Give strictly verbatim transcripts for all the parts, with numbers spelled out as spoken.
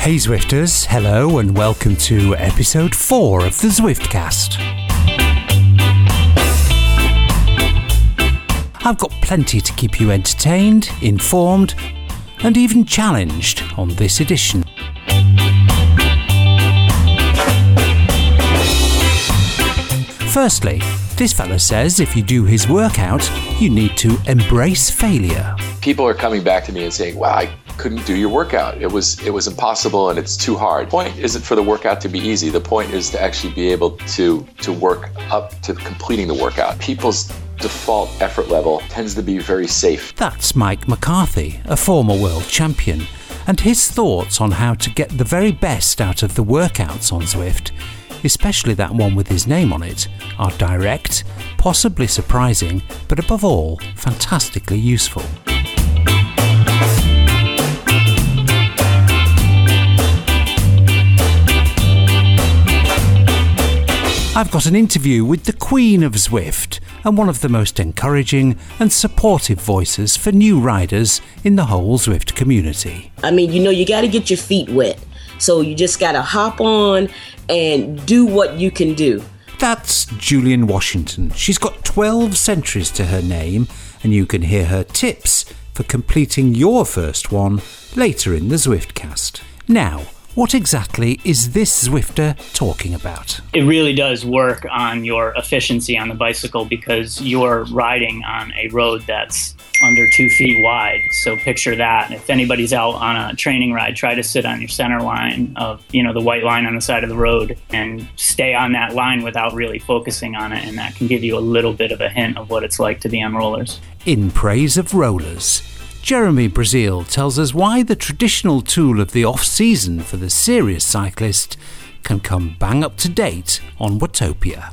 Hey Zwifters, hello and welcome to episode four of the Zwiftcast. I've got plenty to keep you entertained, informed, and even challenged on this edition. Firstly, this fella says if you do his workout, you need to embrace failure. People are coming back to me and saying, wow, I couldn't do your workout. It was it was impossible and it's too hard. The point isn't for the workout to be easy. The point is to actually be able to, to work up to completing the workout. People's default effort level tends to be very safe. That's Mike McCarthy, a former world champion, and his thoughts on how to get the very best out of the workouts on Zwift, especially that one with his name on it, are direct, possibly surprising, but above all, fantastically useful. I've got an interview with the Queen of Zwift and one of the most encouraging and supportive voices for new riders in the whole Zwift community. I mean, you know, you got to get your feet wet. So you just got to hop on and do what you can do. That's Julian Washington. She's got twelve centuries to her name, and you can hear her tips for completing your first one later in the Zwiftcast. Now, what exactly is this Zwifter talking about? It really does work on your efficiency on the bicycle because you're riding on a road that's under two feet wide. So picture that. If anybody's out on a training ride, try to sit on your center line of, you know, the white line on the side of the road and stay on that line without really focusing on it. And that can give you a little bit of a hint of what it's like to be on rollers. In praise of rollers, Jeremy Brazil tells us why the traditional tool of the off-season for the serious cyclist can come bang up to date on Watopia.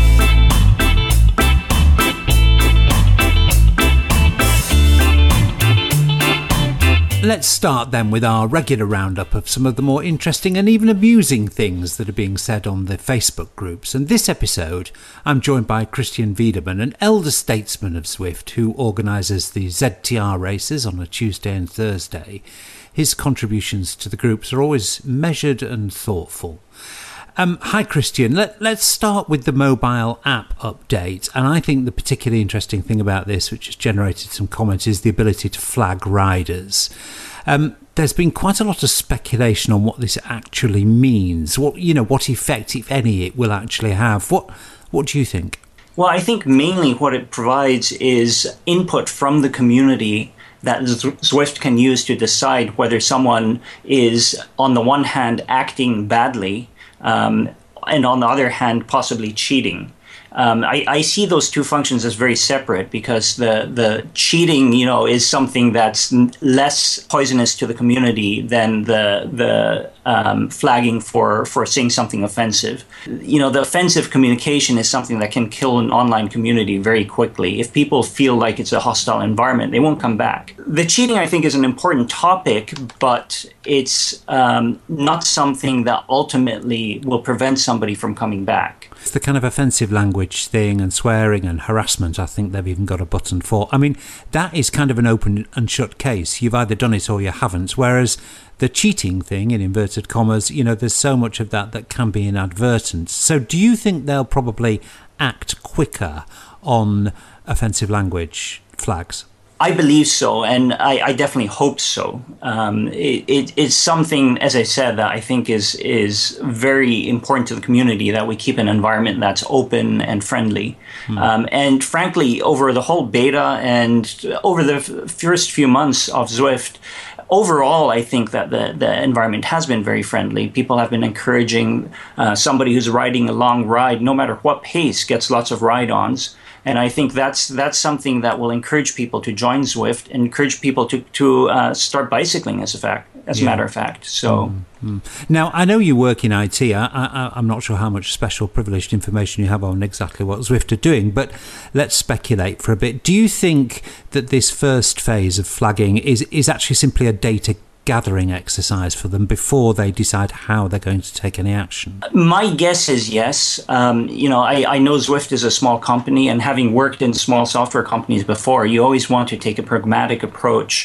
Let's start then with our regular roundup of some of the more interesting and even amusing things that are being said on the Facebook groups. And this episode, I'm joined by Christian Wiedemann, an elder statesman of Zwift who organises the Z T R races on a Tuesday and Thursday. His contributions to the groups are always measured and thoughtful. Um, hi Christian, Let, let's start with the mobile app update, and I think the particularly interesting thing about this, which has generated some comments, is the ability to flag riders. Um, there's been quite a lot of speculation on what this actually means, what you know, what effect, if any, it will actually have. What what do you think? Well, I think mainly what it provides is input from the community that Zwift can use to decide whether someone is, on the one hand, acting badly, Um, and on the other hand, possibly cheating. Um, I, I see those two functions as very separate because the, the cheating, you know, is something that's n- less poisonous to the community than the the um, flagging for, for saying something offensive. You know, the offensive communication is something that can kill an online community very quickly. If people feel like it's a hostile environment, they won't come back. The cheating, I think, is an important topic, but it's um, not something that ultimately will prevent somebody from coming back. It's the kind of offensive language thing and swearing and harassment, I think they've even got a button for. I mean, that is kind of an open and shut case. You've either done it or you haven't. Whereas the cheating thing, in inverted commas, you know, there's so much of that that can be inadvertent. So do you think they'll probably act quicker on offensive language flags? I believe so, and I, I definitely hope so. Um, it, it, it's something, as I said, that I think is is very important to the community, that we keep an environment that's open and friendly. Mm. Um, and frankly, over the whole beta and over the f- first few months of Zwift, overall, I think that the, the environment has been very friendly. People have been encouraging uh, somebody who's riding a long ride, no matter what pace, gets lots of ride-ons. And I think that's that's something that will encourage people to join Zwift and encourage people to to uh, start bicycling as a fact, as yeah. a matter of fact. So mm-hmm. Now, I know you work in I T. I, I, I'm not sure how much special privileged information you have on exactly what Zwift are doing, but let's speculate for a bit. Do you think that this first phase of flagging is is actually simply a data gathering exercise for them before they decide how they're going to take any action? My guess is yes. Um, you know, I, I know Zwift is a small company, and having worked in small software companies before, you always want to take a pragmatic approach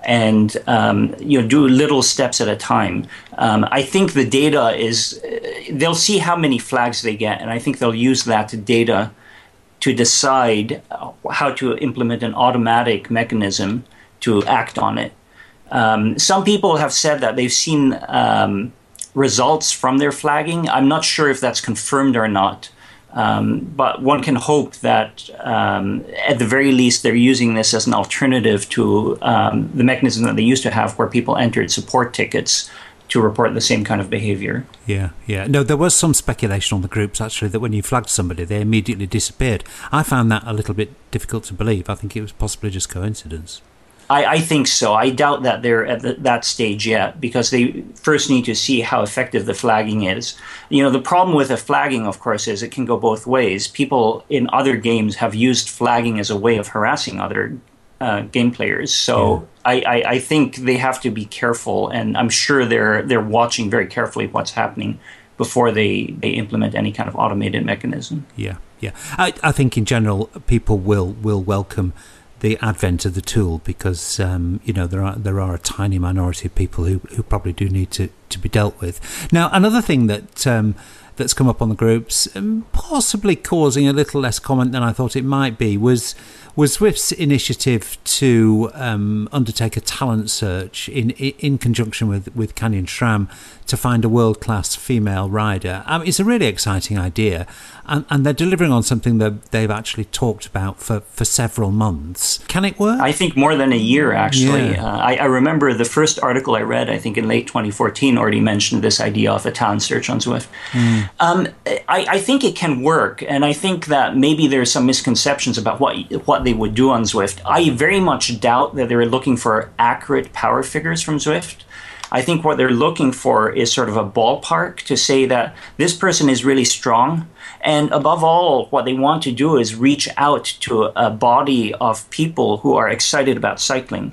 and um, you know, do little steps at a time. Um, I think the data is, they'll see how many flags they get, and I think they'll use that data to decide how to implement an automatic mechanism to act on it. Um, some people have said that they've seen um, results from their flagging. I'm not sure if that's confirmed or not. Um, but one can hope that, um, at the very least, they're using this as an alternative to um, the mechanism that they used to have where people entered support tickets to report the same kind of behavior. Yeah, yeah. No, there was some speculation on the groups, actually, that when you flagged somebody, they immediately disappeared. I found that a little bit difficult to believe. I think it was possibly just coincidence. I, I think so. I doubt that they're at the, that stage yet, because they first need to see how effective the flagging is. You know, the problem with the flagging, of course, is it can go both ways. People in other games have used flagging as a way of harassing other uh, game players. So yeah. I, I, I think they have to be careful, and I'm sure they're they're watching very carefully what's happening before they, they implement any kind of automated mechanism. Yeah, yeah. I, I think in general, people will, will welcome the advent of the tool, because um, you know there are there are a tiny minority of people who, who probably do need to, to be dealt with. Now, another thing that um, that's come up on the groups, um, possibly causing a little less comment than I thought it might be, was was Zwift's initiative to um, undertake a talent search in in conjunction with, with Canyon SRAM to find a world-class female rider. Um, it's a really exciting idea, and, and they're delivering on something that they've actually talked about for, for several months. Can it work? I think more than a year, actually. Yeah. Uh, I, I remember the first article I read, I think in late twenty fourteen, already mentioned this idea of a talent search on Zwift. Mm. Um, I, I think it can work, and I think that maybe there's some misconceptions about what what they would do on Zwift. I very much doubt that they're looking for accurate power figures from Zwift. I think what they're looking for is sort of a ballpark to say that this person is really strong. And above all, what they want to do is reach out to a body of people who are excited about cycling.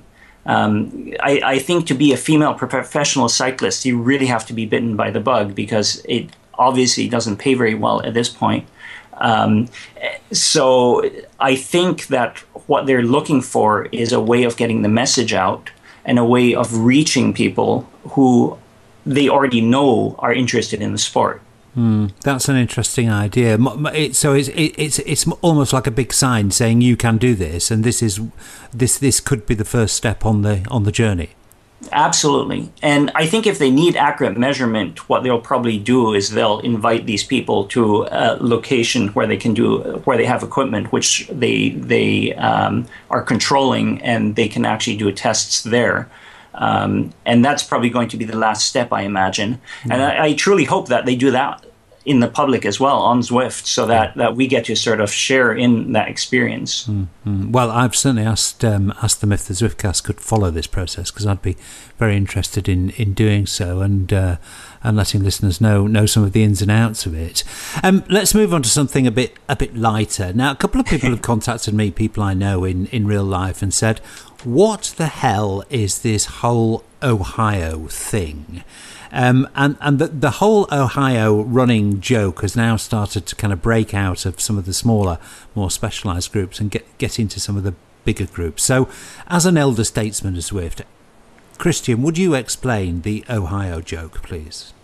Um, I, I think to be a female professional cyclist, you really have to be bitten by the bug, because it obviously doesn't pay very well at this point. Um, so I think that what they're looking for is a way of getting the message out, and a way of reaching people who they already know are interested in the sport. Mm, that's an interesting idea. It, so it's, it, it's it's almost like a big sign saying you can do this, and this is this this could be the first step on the on the journey. Absolutely. And I think if they need accurate measurement, what they'll probably do is they'll invite these people to a location where they can do, where they have equipment which they they um, are controlling, and they can actually do tests there. Um, and that's probably going to be the last step, I imagine. Mm-hmm. And I, I truly hope that they do that in the public as well on Zwift, so that, that we get to sort of share in that experience. Mm-hmm. Well, I've certainly asked um, asked them if the Zwiftcast could follow this process, because I'd be very interested in, in doing so, and uh, and letting listeners know know some of the ins and outs of it. Um, let's move on to something a bit a bit lighter. Now, a couple of people have contacted me, people I know in, in real life, and said, "What the hell is this whole Ohio thing?" Um, and and the, the whole Ohio running joke has now started to kind of break out of some of the smaller, more specialised groups and get, get into some of the bigger groups. So, as an elder statesman of Zwift, Christian, would you explain the Ohio joke, please?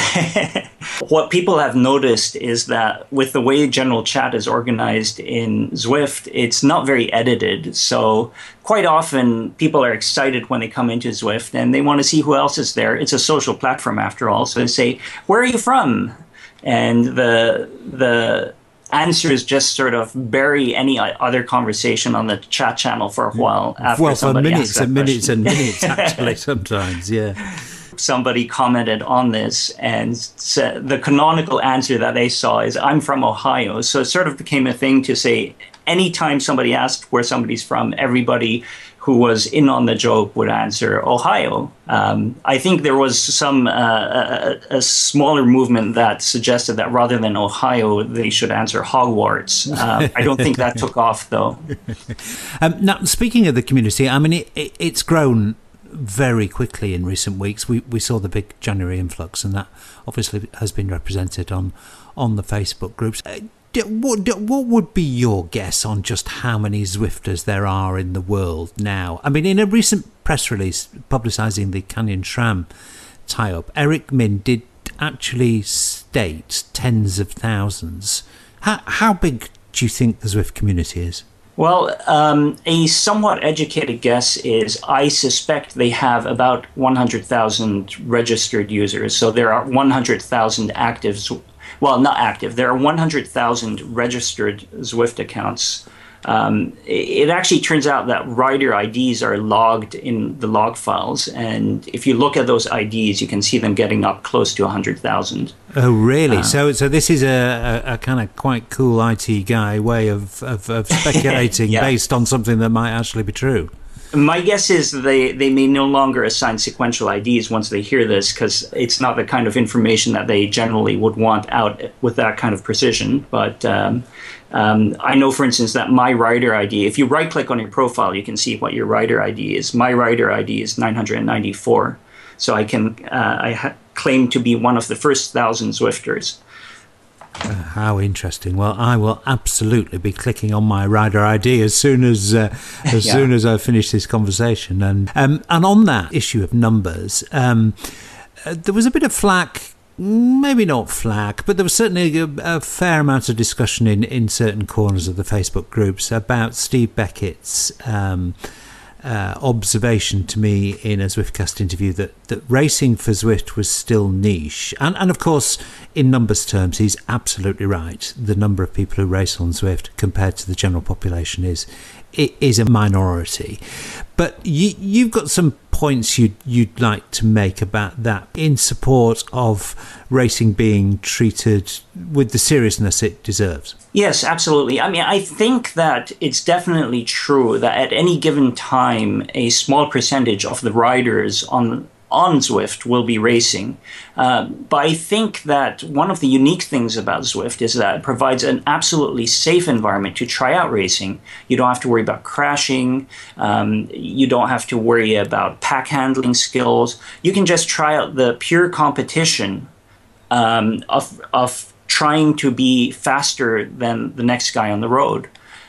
What people have noticed is that with the way general chat is organized in Zwift, it's not very edited. So quite often people are excited when they come into Zwift and they want to see who else is there. It's a social platform after all. So they say, "Where are you from?" And the the answer is just sort of bury any other conversation on the chat channel for a while. After well, for minutes and minutes question. and minutes, actually, sometimes, yeah. Somebody commented on this, and said the canonical answer that they saw is, "I'm from Ohio." So it sort of became a thing to say anytime somebody asked where somebody's from, everybody who was in on the joke would answer Ohio. Um, I think there was some uh, a, a smaller movement that suggested that rather than Ohio, they should answer Hogwarts. Uh, I don't think that took off, though. Um, now, speaking of the community, I mean, it, it, it's grown very quickly in recent weeks. We we saw the big January influx, and that obviously has been represented on on the Facebook groups. Uh, what what would be your guess on just how many Zwifters there are in the world now? I mean, in a recent press release publicising the Canyon SRAM tie-up, Eric Min did actually state tens of thousands. How, how big do you think the Zwift community is? Well, um, a somewhat educated guess is I suspect they have about one hundred thousand registered users. So there are one hundred thousand active, well, not active, there are one hundred thousand registered Zwift accounts. Um, it actually turns out that rider I Ds are logged in the log files. And if you look at those I Ds, you can see them getting up close to one hundred thousand. Oh, really? Uh, so so this is a, a, a kind of quite cool I T guy way of, of, of speculating yeah. based on something that might actually be true. My guess is they, they may no longer assign sequential I Ds once they hear this, because it's not the kind of information that they generally would want out with that kind of precision. But um, um, I know, for instance, that my rider I D, if you right-click on your profile, you can see what your rider I D is. My rider I D is nine hundred ninety-four. So I can uh, I ha- claim to be one of the first thousand Zwifters. Uh, how interesting. Well, I will absolutely be clicking on my rider I D as soon as uh, as yeah. soon as I finish this conversation. And um, and on that issue of numbers, um, uh, there was a bit of flack, maybe not flack, but there was certainly a, a fair amount of discussion in, in certain corners of the Facebook groups about Steve Beckett's um, uh, observation to me in a Zwiftcast interview that, that racing for Zwift was still niche. And, and of course, in numbers terms, he's absolutely right. The number of people who race on Zwift compared to the general population is it is a minority. But you, you've got some points you'd, you'd like to make about that in support of racing being treated with the seriousness it deserves. Yes, absolutely. I mean, I think that it's definitely true that at any given time, a small percentage of the riders on on Zwift will be racing. Uh, but I think that one of the unique things about Zwift is that it provides an absolutely safe environment to try out racing. You don't have to worry about crashing. Um, you don't have to worry about pack handling skills. You can just try out the pure competition um, of, of trying to be faster than the next guy on the road.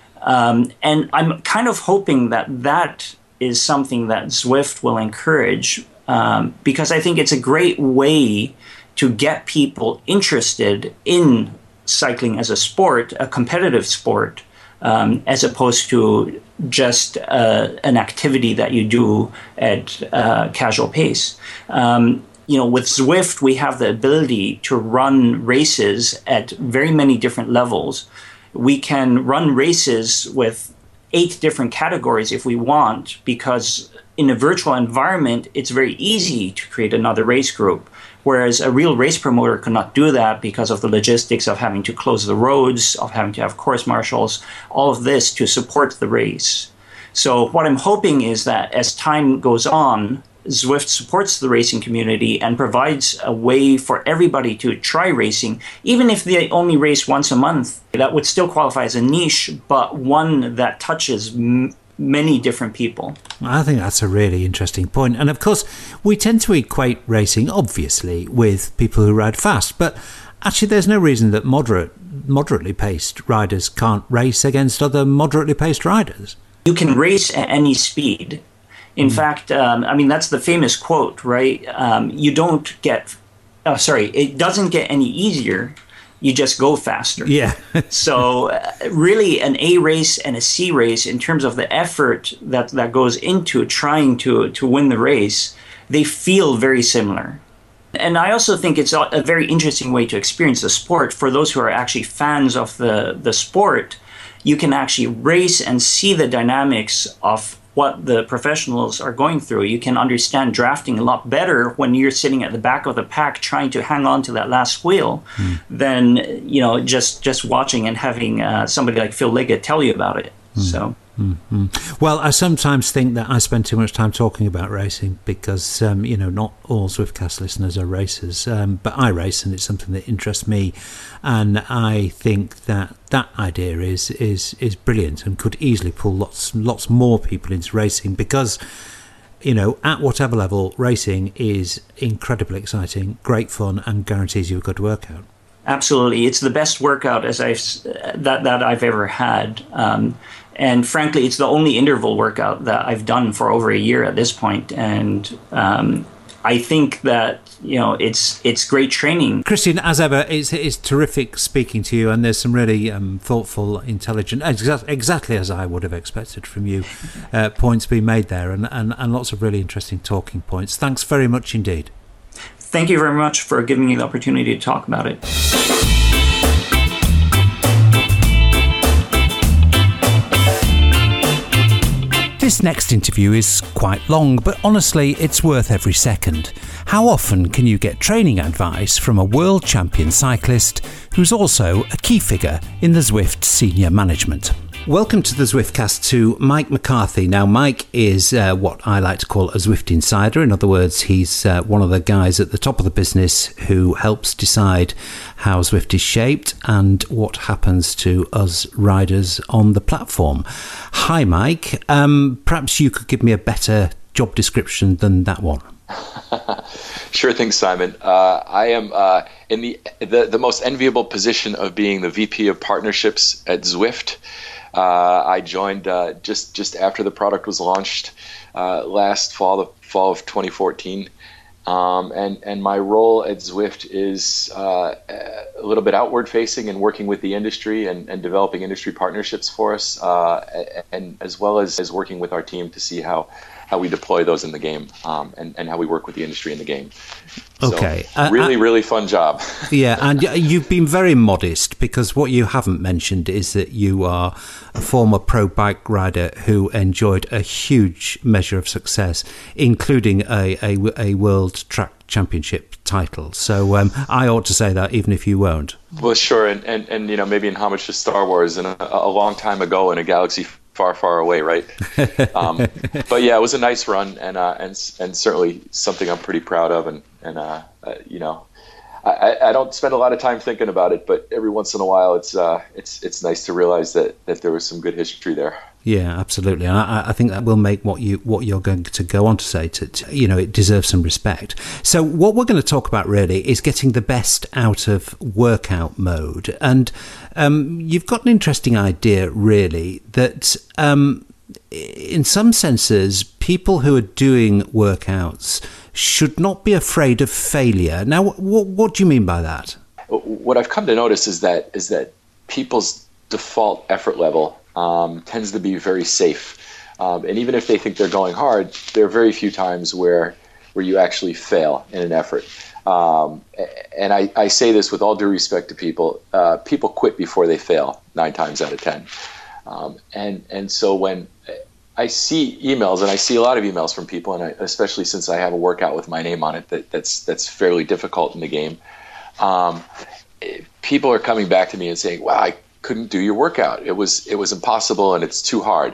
Um, and I'm kind of hoping that that is something that Zwift will encourage, Um, because I think it's a great way to get people interested in cycling as a sport, a competitive sport, um, as opposed to just uh, an activity that you do at uh, casual pace. Um, you know, with Zwift, we have the ability to run races at very many different levels. We can run races with eight different categories if we want, because in a virtual environment, it's very easy to create another race group, whereas a real race promoter cannot do that because of the logistics of having to close the roads, of having to have course marshals, all of this to support the race. So what I'm hoping is that as time goes on, Zwift supports the racing community and provides a way for everybody to try racing, even if they only race once a month. That would still qualify as a niche, but one that touches m- many different people. I think that's a really interesting point. And of course, we tend to equate racing, obviously, with people who ride fast. But actually, there's no reason that moderate, moderately paced riders can't race against other moderately paced riders. You can race at any speed. In mm. fact, um, I mean, that's the famous quote, right? Um, you don't get, oh, sorry, it doesn't get any easier. You just go faster. Yeah. So uh, really an A race and a C race, in terms of the effort that, that goes into trying to, to win the race, they feel very similar. And I also think it's a very interesting way to experience the sport. For those who are actually fans of the, the sport, you can actually race and see the dynamics of what the professionals are going through. You can understand drafting a lot better when you're sitting at the back of the pack trying to hang on to that last wheel mm. than, you know, just, just watching and having uh, somebody like Phil Liggett tell you about it. Mm. So. Mm-hmm. Well, I sometimes think that I spend too much time talking about racing because, um, you know, not all Zwiftcast listeners are racers, um, but I race and it's something that interests me. And I think that that idea is is is brilliant and could easily pull lots lots more people into racing because, you know, at whatever level, racing is incredibly exciting, great fun, and guarantees you a good workout. Absolutely. It's the best workout as I've, that, that I've ever had. Um, and frankly, it's the only interval workout that I've done for over a year at this point. And um, I think that, you know, it's it's great training. Christian, as ever, it's, it's terrific speaking to you, and there's some really um, thoughtful, intelligent, exa- exactly as I would have expected from you, uh, points being made there, and, and, and lots of really interesting talking points. Thanks very much indeed. Thank you very much for giving me the opportunity to talk about it. This next interview is quite long, but honestly, it's worth every second. How often can you get training advice from a world champion cyclist who's also a key figure in the Zwift senior management? Welcome to the Zwiftcast to Mike McCarthy. Now, Mike is uh, what I like to call a Zwift insider. In other words, he's uh, one of the guys at the top of the business who helps decide how Zwift is shaped and what happens to us riders on the platform. Hi, Mike. Um, perhaps you could give me a better job description than that one. Sure thing, Simon. Uh, I am uh, in the, the the most enviable position of being the V P of partnerships at Zwift. Uh, I joined uh, just just after the product was launched uh, last fall, the fall of twenty fourteen, um, and and my role at Zwift is uh, a little bit outward facing and working with the industry and, and developing industry partnerships for us, uh, and as well as, as working with our team to see how. how we deploy those in the game, um, and, and how we work with the industry in the game. So, okay. Uh, really, uh, really fun job. Yeah, and you've been very modest, because what you haven't mentioned is that you are a former pro bike rider who enjoyed a huge measure of success, including a, a, a World Track Championship title. So um, I ought to say that, even if you won't. Well, sure, and, and, and you know, maybe in homage to Star Wars, and a, a long time ago in a galaxy far, far away, right? um, but yeah, it was a nice run, and uh, and and certainly something I'm pretty proud of, and and uh, uh, you know, I, I don't spend a lot of time thinking about it, but every once in a while, it's uh, it's it's nice to realize that that there was some good history there. Yeah, absolutely, and I, I think that will make what you what you're going to go on to say to, to you know it deserves some respect. So what we're going to talk about really is getting the best out of workout mode, and um, you've got an interesting idea really that um, in some senses people who are doing workouts should not be afraid of failure. Now, what what do you mean by that? What I've come to notice is that is that people's default effort level Um, tends to be very safe, um, and even if they think they're going hard, there are very few times where where you actually fail in an effort. Um, and I, I say this with all due respect to people. Uh, people quit before they fail nine times out of ten. Um, and and so when I see emails, and I see a lot of emails from people, and I, especially since I have a workout with my name on it, that that's that's fairly difficult in the game. Um, people are coming back to me and saying, "Wow, I couldn't do your workout. It was it was impossible, and it's too hard."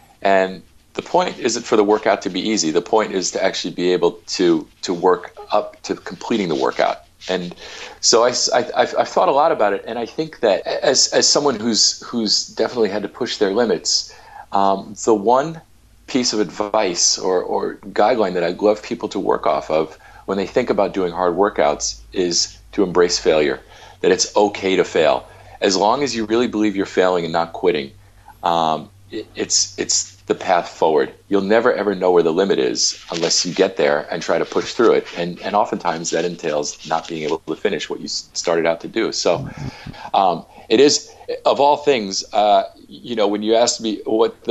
And the point isn't for the workout to be easy. The point is to actually be able to to work up to completing the workout. And so I, I, I've, I've thought a lot about it, and I think that as as someone who's who's definitely had to push their limits, um, the one piece of advice or, or guideline that I'd love people to work off of when they think about doing hard workouts is to embrace failure, that it's okay to fail. As long as you really believe you're failing and not quitting, um, it, it's it's the path forward. You'll never ever know where the limit is unless you get there and try to push through it. And and oftentimes that entails not being able to finish what you started out to do. So um, it is, of all things, uh, you know, when you asked me what the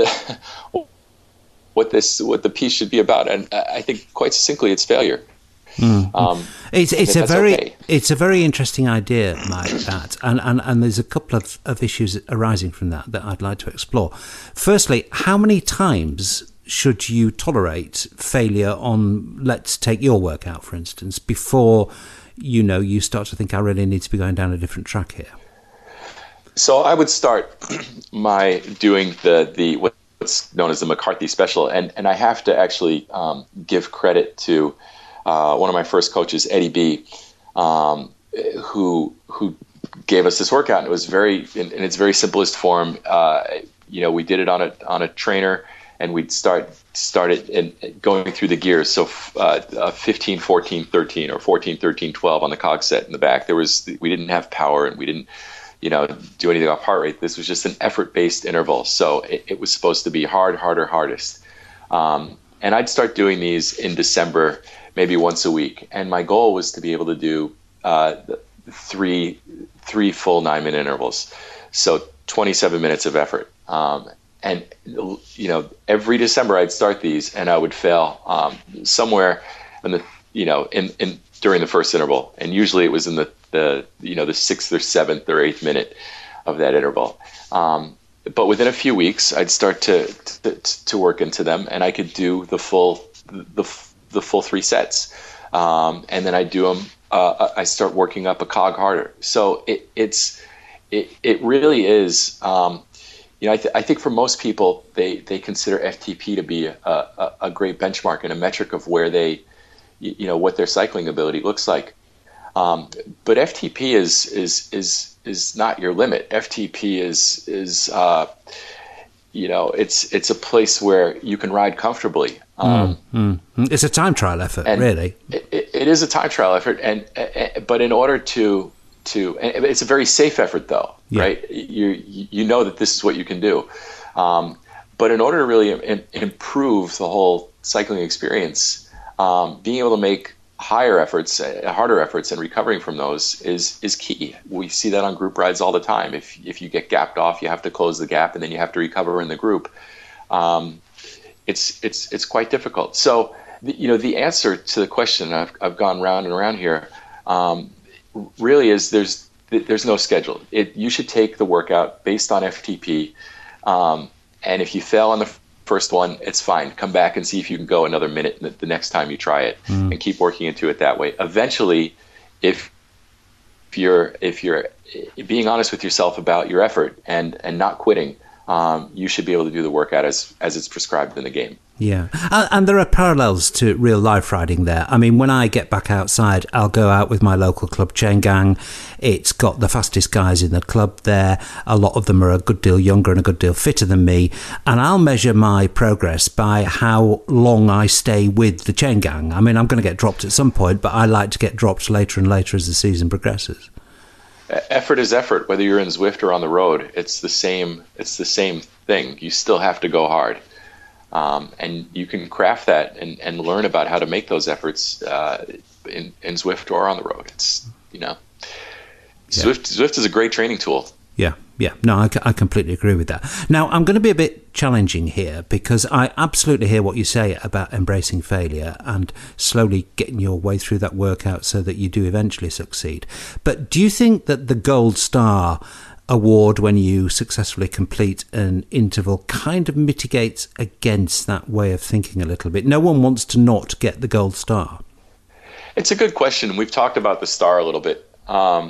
what this what the piece should be about, and I think quite succinctly, it's failure. Mm. Um, it's it's a very okay. it's a very interesting idea, Mike, that and, and, and there's a couple of, of issues arising from that that I'd like to explore. Firstly, how many times should you tolerate failure on, let's take your workout for instance, before you know you start to think I really need to be going down a different track here? So I would start my doing the the what's known as the McCarthy special, and and I have to actually um, give credit to Uh, one of my first coaches, Eddie B, um, who who gave us this workout. It was very in, in its very simplest form. Uh, you know, we did it on a on a trainer, and we'd start start it and going through the gears. So uh, uh, fifteen, fourteen, thirteen, or fourteen, thirteen, twelve on the cog set in the back. There was we didn't have power, and we didn't, you know, do anything off heart rate. This was just an effort-based interval. So it, it was supposed to be hard, harder, hardest. Um, and I'd start doing these in December, maybe once a week. And my goal was to be able to do uh, three three full nine-minute intervals. So twenty-seven minutes of effort. Um, and, you know, every December I'd start these and I would fail um, somewhere in the, you know, in, in during the first interval. And usually it was in the, the, you know, the sixth or seventh or eighth minute of that interval. Um, but within a few weeks, I'd start to, to, to work into them, and I could do the full, the, the full three sets. Um, and then I do them, uh, I start working up a cog harder. So it, it's, it, it really is, um, you know, I, th- I think for most people, they, they consider F T P to be a, a, a great benchmark and a metric of where they, you know, what their cycling ability looks like. Um, but F T P is, is, is, is not your limit. F T P is, is, uh, you know, it's, it's a place where you can ride comfortably. Um, mm, mm. It's a time trial effort, really. It, it, it is a time trial effort. And, uh, but in order to, to, and it's a very safe effort though, yeah. right? You, you know that this is what you can do. Um, but in order to really im- improve the whole cycling experience, um, being able to make higher efforts, uh, harder efforts, and recovering from those is is key. We see that on group rides all the time. If if you get gapped off, you have to close the gap, and then you have to recover in the group. Um, it's it's it's quite difficult. So the, you know the answer to the question, I've I've gone round and around here, um, really is there's there's no schedule. It you should take the workout based on F T P, um, and if you fail on the first one, it's fine. Come back and see if you can go another minute the next time you try it, mm. and keep working into it that way. Eventually, if if you're if you're being honest with yourself about your effort and and not quitting, um, you should be able to do the workout as as it's prescribed in the game. Yeah, and there are parallels to real life riding there. I mean, when I get back outside, I'll go out with my local club chain gang. It's got the fastest guys in the club there. A lot of them are a good deal younger and a good deal fitter than me. And I'll measure my progress by how long I stay with the chain gang. I mean, I'm going to get dropped at some point, but I like to get dropped later and later as the season progresses. Effort is effort, whether you're in Zwift or on the road. It's the same. It's the same thing. You still have to go hard. Um, and you can craft that and, and learn about how to make those efforts uh, in, in Zwift or on the road. It's, you know, yeah. Zwift, Zwift is a great training tool. Yeah, yeah. No, I, I completely agree with that. Now, I'm going to be a bit challenging here because I absolutely hear what you say about embracing failure and slowly getting your way through that workout so that you do eventually succeed. But do you think that the gold star award when you successfully complete an interval kind of mitigates against that way of thinking a little bit? No one wants to not get the gold star. It's a good question. We've talked about the star a little bit. Um,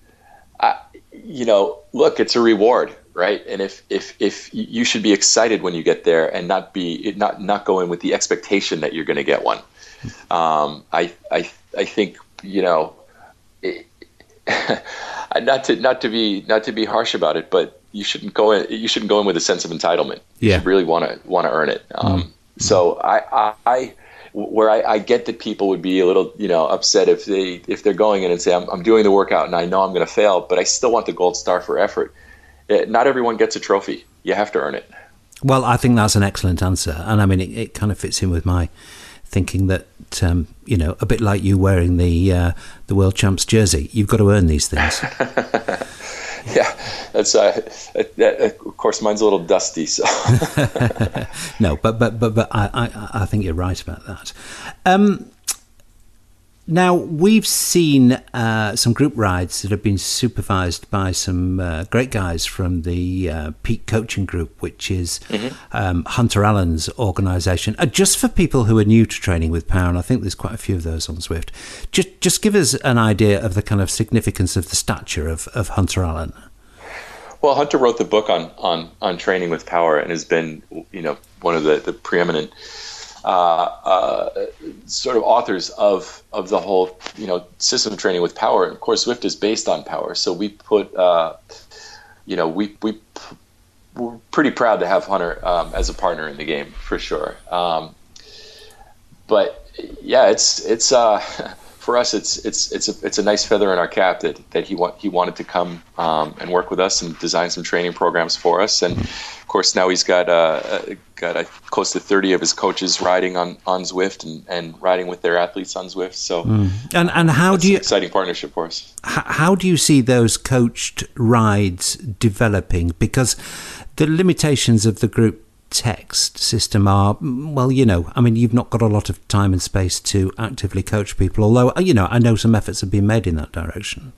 I, you know, look, it's a reward, right? And if if if you should be excited when you get there and not be not not go in with the expectation that you're going to get one. Um, I I I think you know. It, not to not to be not to be harsh about it, but you shouldn't go in. You shouldn't go in with a sense of entitlement. You yeah. should really want to want to earn it. Um, mm. So I, I, I where I, I get that people would be a little you know upset if they if they're going in and say I'm, I'm doing the workout and I know I'm going to fail, but I still want the gold star for effort. It, not everyone gets a trophy. You have to earn it. Well, I think that's an excellent answer, and I mean it, it kind of fits in with my thinking that um, you know, a bit like you wearing the uh, the world champs jersey, you've got to earn these things. Yeah, that's uh, that, of course mine's a little dusty. So no, but but but but I, I I think you're right about that. Um, Now, we've seen uh, some group rides that have been supervised by some uh, great guys from the uh, Peak Coaching Group, which is mm-hmm. um, Hunter Allen's organisation. Uh, just for people who are new to training with power, and I think there's quite a few of those on Zwift, just just give us an idea of the kind of significance of the stature of, of Hunter Allen. Well, Hunter wrote the book on, on, on training with power and has been, you know, one of the, the preeminent Uh, uh, sort of authors of of the whole you know system of training with power. And of course, Zwift is based on power, so we put uh, you know we we we're pretty proud to have Hunter um, as a partner in the game for sure. Um, but yeah, it's it's uh, for us. It's it's it's a it's a nice feather in our cap that that he want he wanted to come um, and work with us and design some training programs for us. And of course, now he's got uh, got uh, close to thirty of his coaches riding on, on Zwift and, and riding with their athletes on Zwift. So mm. and and how that's do you an exciting partnership for us? How do you see those coached rides developing? Because the limitations of the group text system are, well, you know, I mean, you've not got a lot of time and space to actively coach people, although, you know, I know some efforts have been made in that direction.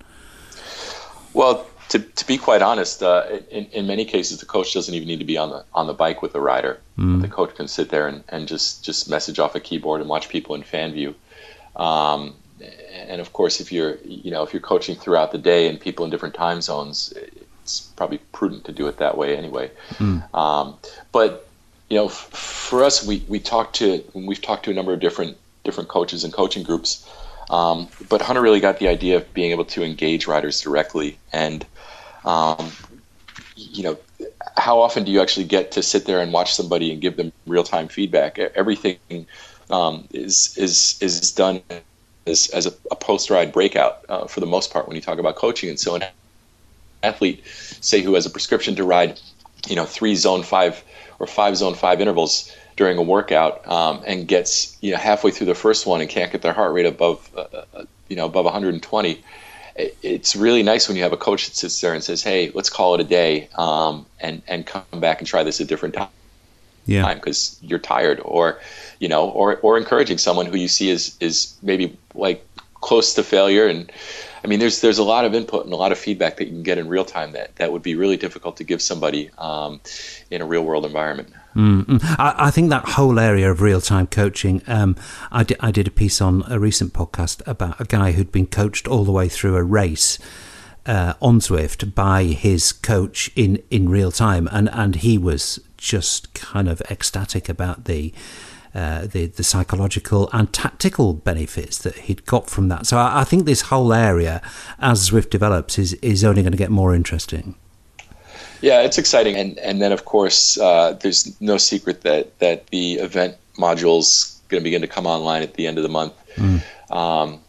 Well, to to be quite honest, uh, in, in many cases, the coach doesn't even need to be on the on the bike with the rider. Mm. The coach can sit there and, and just, just message off a keyboard and watch people in fan view. Um, and of course, if you're, you know, if you're coaching throughout the day and people in different time zones, it's probably prudent to do it that way anyway. Mm. Um, but you know, f- for us, we we talked to we've talked to a number of different different coaches and coaching groups. Um, but Hunter really got the idea of being able to engage riders directly. And um, you know, how often do you actually get to sit there and watch somebody and give them real time feedback? Everything um, is is is done as as a, a post ride breakout uh, for the most part when you talk about coaching. And so an athlete, say, who has a prescription to ride, you know, three zone five or five zone five intervals during a workout, um, and gets, you know, halfway through the first one and can't get their heart rate above, uh, you know, above one hundred twenty. It, it's really nice when you have a coach that sits there and says, "Hey, let's call it a day, um, and and come back and try this a different time." Yeah, because you're tired, or, you know, or or encouraging someone who you see is is maybe like close to failure. And I mean, there's there's a lot of input and a lot of feedback that you can get in real time that, that would be really difficult to give somebody um, in a real world environment. Mm-hmm. I, I think that whole area of real time coaching. Um, I, di- I did a piece on a recent podcast about a guy who'd been coached all the way through a race uh, on Zwift by his coach in, in real time, and and he was just kind of ecstatic about the. Uh, the the psychological and tactical benefits that he'd got from that. So I, I think this whole area, as Zwift develops, is is only going to get more interesting. Yeah, it's exciting, and and then of course uh, there's no secret that that the event module's going to begin to come online at the end of the month. Mm. Um,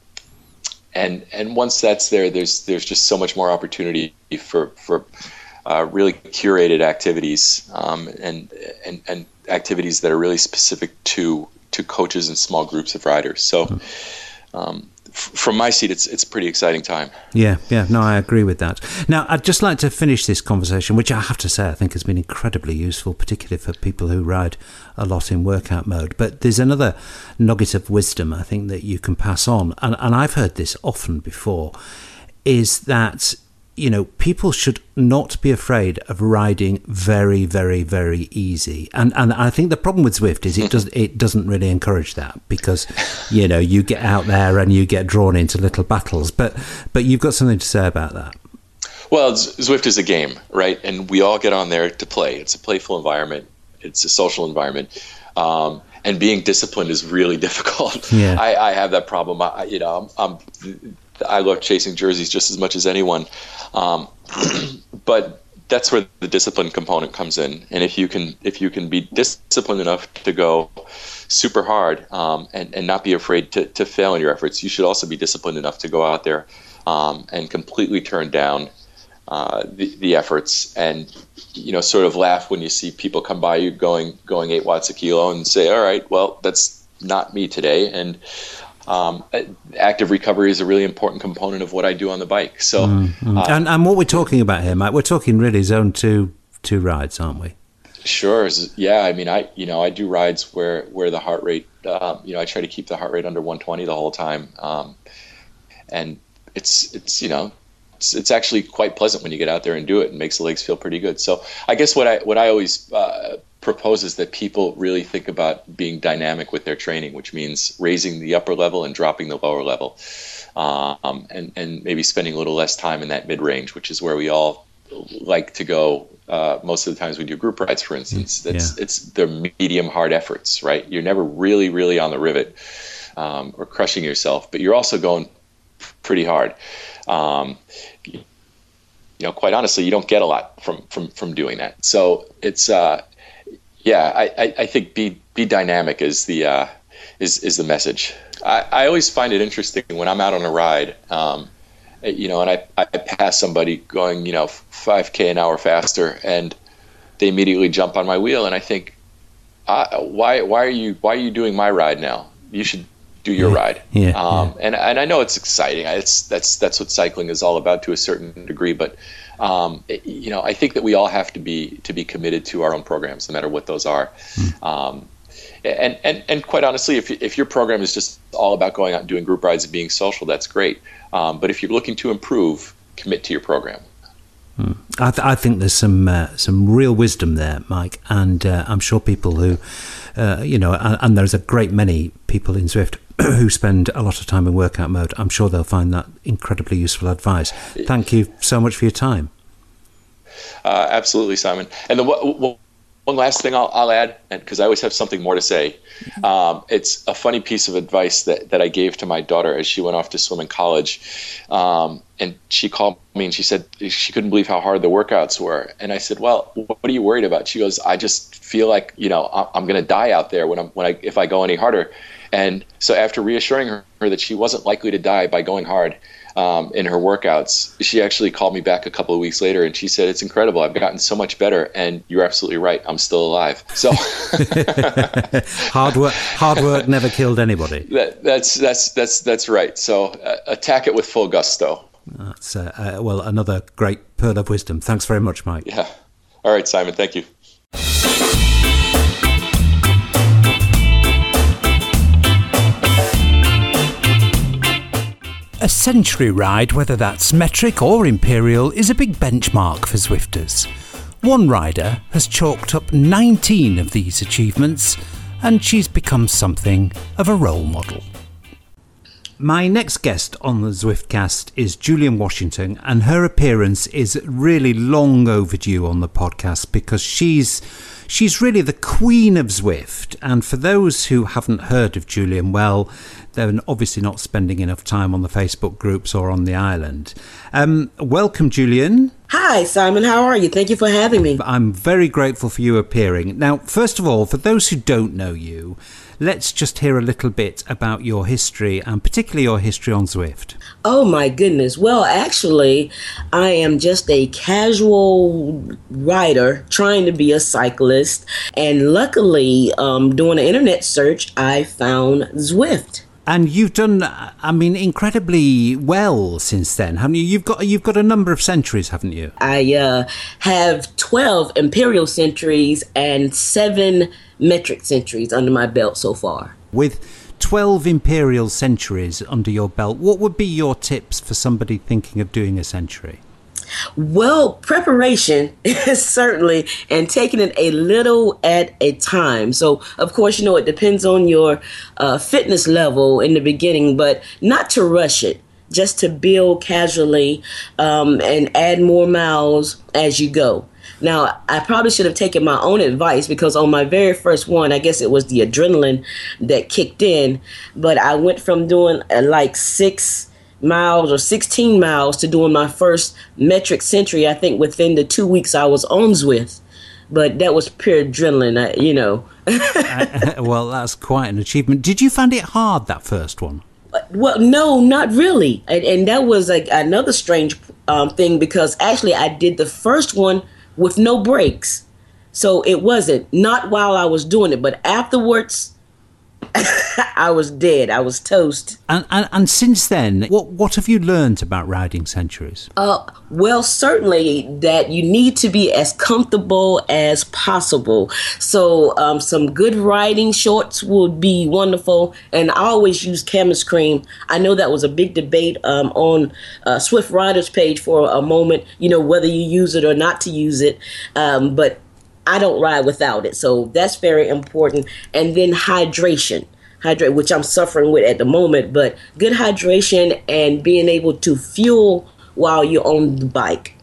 and and once that's there, there's there's just so much more opportunity for for uh, really curated activities um, and and and. activities that are really specific to to coaches and small groups of riders. So um, f- from my seat, it's it's a pretty exciting time. Yeah, yeah, no, I agree with that. Now, I'd just like to finish this conversation, which I have to say I think has been incredibly useful, particularly for people who ride a lot in workout mode. But there's another nugget of wisdom I think that you can pass on, and, and I've heard this often before, is that you know, people should not be afraid of riding very, very, very easy. And and I think the problem with Zwift is it does it doesn't really encourage that, because, you know, you get out there and you get drawn into little battles. But but you've got something to say about that. Well, Zwift is a game, right? And we all get on there to play. It's a playful environment. It's a social environment. Um, and being disciplined is really difficult. Yeah. I, I have that problem. I, you know, I'm, I'm I love chasing jerseys just as much as anyone. Um, but that's where the discipline component comes in. And if you can, if you can be disciplined enough to go super hard um, and, and not be afraid to, to fail in your efforts, you should also be disciplined enough to go out there um, and completely turn down uh, the, the efforts and, you know, sort of laugh when you see people come by you going, going eight watts a kilo and say, all right, well, that's not me today. And Um, active recovery is a really important component of what I do on the bike. So, mm-hmm. uh, and and what we're talking about here, Mike, we're talking really zone two two rides, aren't we? Sure. Yeah. I mean, I you know I do rides where where the heart rate, um, you know, I try to keep the heart rate under one twenty the whole time, um, and it's it's you know it's it's actually quite pleasant when you get out there and do it. It makes the legs feel pretty good. So I guess what I what I always uh, proposes that people really think about being dynamic with their training, which means raising the upper level and dropping the lower level, um, and, and maybe spending a little less time in that mid-range, which is where we all like to go uh, most of the times we do group rides, for instance. It's, yeah. it's the medium hard efforts, right? You're never really, really on the rivet um, or crushing yourself, but you're also going pretty hard. Um, you know, quite honestly, you don't get a lot from from from doing that. So it's uh, yeah, I, I, I think be be dynamic is the uh, is is the message. I, I always find it interesting when I'm out on a ride, um, you know, and I, I pass somebody going, you know, five K an hour faster, and they immediately jump on my wheel, and I think, uh, why why are you why are you doing my ride now? You should do your yeah. ride. Yeah, um, yeah. And and I know it's exciting. It's that's that's what cycling is all about to a certain degree. But um, it, you know, I think that we all have to be to be committed to our own programs, no matter what those are. Mm. Um, and and and quite honestly, if if your program is just all about going out and doing group rides and being social, that's great. Um, but if you're looking to improve, commit to your program. Mm. I, th- I think there's some uh, some real wisdom there, Mike, and uh, I'm sure people who, uh, you know, and, and there's a great many people in Zwift who spend a lot of time in workout mode. I'm sure they'll find that incredibly useful advice. Thank you so much for your time. Uh, absolutely, Simon. And the w- one last thing I'll, I'll add, because I always have something more to say. Um, it's a funny piece of advice that, that I gave to my daughter as she went off to swim in college. Um, and she called me and she said she couldn't believe how hard the workouts were. And I said, well, what are you worried about? She goes, I just feel like, you know, I'm going to die out there when I'm, when I, if I go any harder. And so after reassuring her, her that she wasn't likely to die by going hard um, in her workouts, she actually called me back a couple of weeks later and she said, it's incredible. I've gotten so much better. And you're absolutely right. I'm still alive. So hard work, hard work never killed anybody. That, that's, that's, that's, that's right. So uh, attack it with full gusto. That's, uh, uh, well, another great pearl of wisdom. Thanks very much, Mike. Yeah. All right, Simon. Thank you. A century ride, whether that's metric or imperial, is a big benchmark for Zwifters. One rider has chalked up nineteen of these achievements, and she's become something of a role model. My next guest on the Zwiftcast is Julian Washington, and her appearance is really long overdue on the podcast because she's she's really the queen of Zwift. And for those who haven't heard of Julian, well, they're obviously not spending enough time on the Facebook groups or on the island. Um, welcome, Julian. Hi, Simon. How are you? Thank you for having me. I'm very grateful for you appearing. Now, first of all, for those who don't know you, let's just hear a little bit about your history, and particularly your history on Zwift. Oh, my goodness. Well, actually, I am just a casual rider trying to be a cyclist. And luckily, um, doing an internet search, I found Zwift. And you've done, I mean, incredibly well since then, haven't you? You've got you've got a number of centuries, haven't you? I uh, have twelve imperial centuries and seven metric centuries under my belt so far. With twelve imperial centuries under your belt, what would be your tips for somebody thinking of doing a century? Well, preparation is certainly, and taking it a little at a time. So, of course, you know, it depends on your uh, fitness level in the beginning, but not to rush it, just to build casually um, and add more miles as you go. Now, I probably should have taken my own advice because on my very first one, I guess it was the adrenaline that kicked in, but I went from doing uh, like six miles or sixteen miles to doing my first metric century, I think within the two weeks I was on Zwift. But that was pure adrenaline, I, you know. uh, well, that's quite an achievement. Did you find it hard, that first one? Well, no, not really. And, and that was like another strange um, thing because actually I did the first one with no brakes. So it wasn't, not while I was doing it, but afterwards, I was dead. I was toast. And, and and since then, what what have you learned about riding centuries? Uh, well, certainly that you need to be as comfortable as possible. So um, some good riding shorts would be wonderful. And I always use Camis cream. I know that was a big debate um, on uh, Zwift Riders page for a moment, you know, whether you use it or not to use it. Um, but I don't ride without it. So that's very important. And then hydration, hydrate, which I'm suffering with at the moment, but good hydration and being able to fuel while you're on the bike.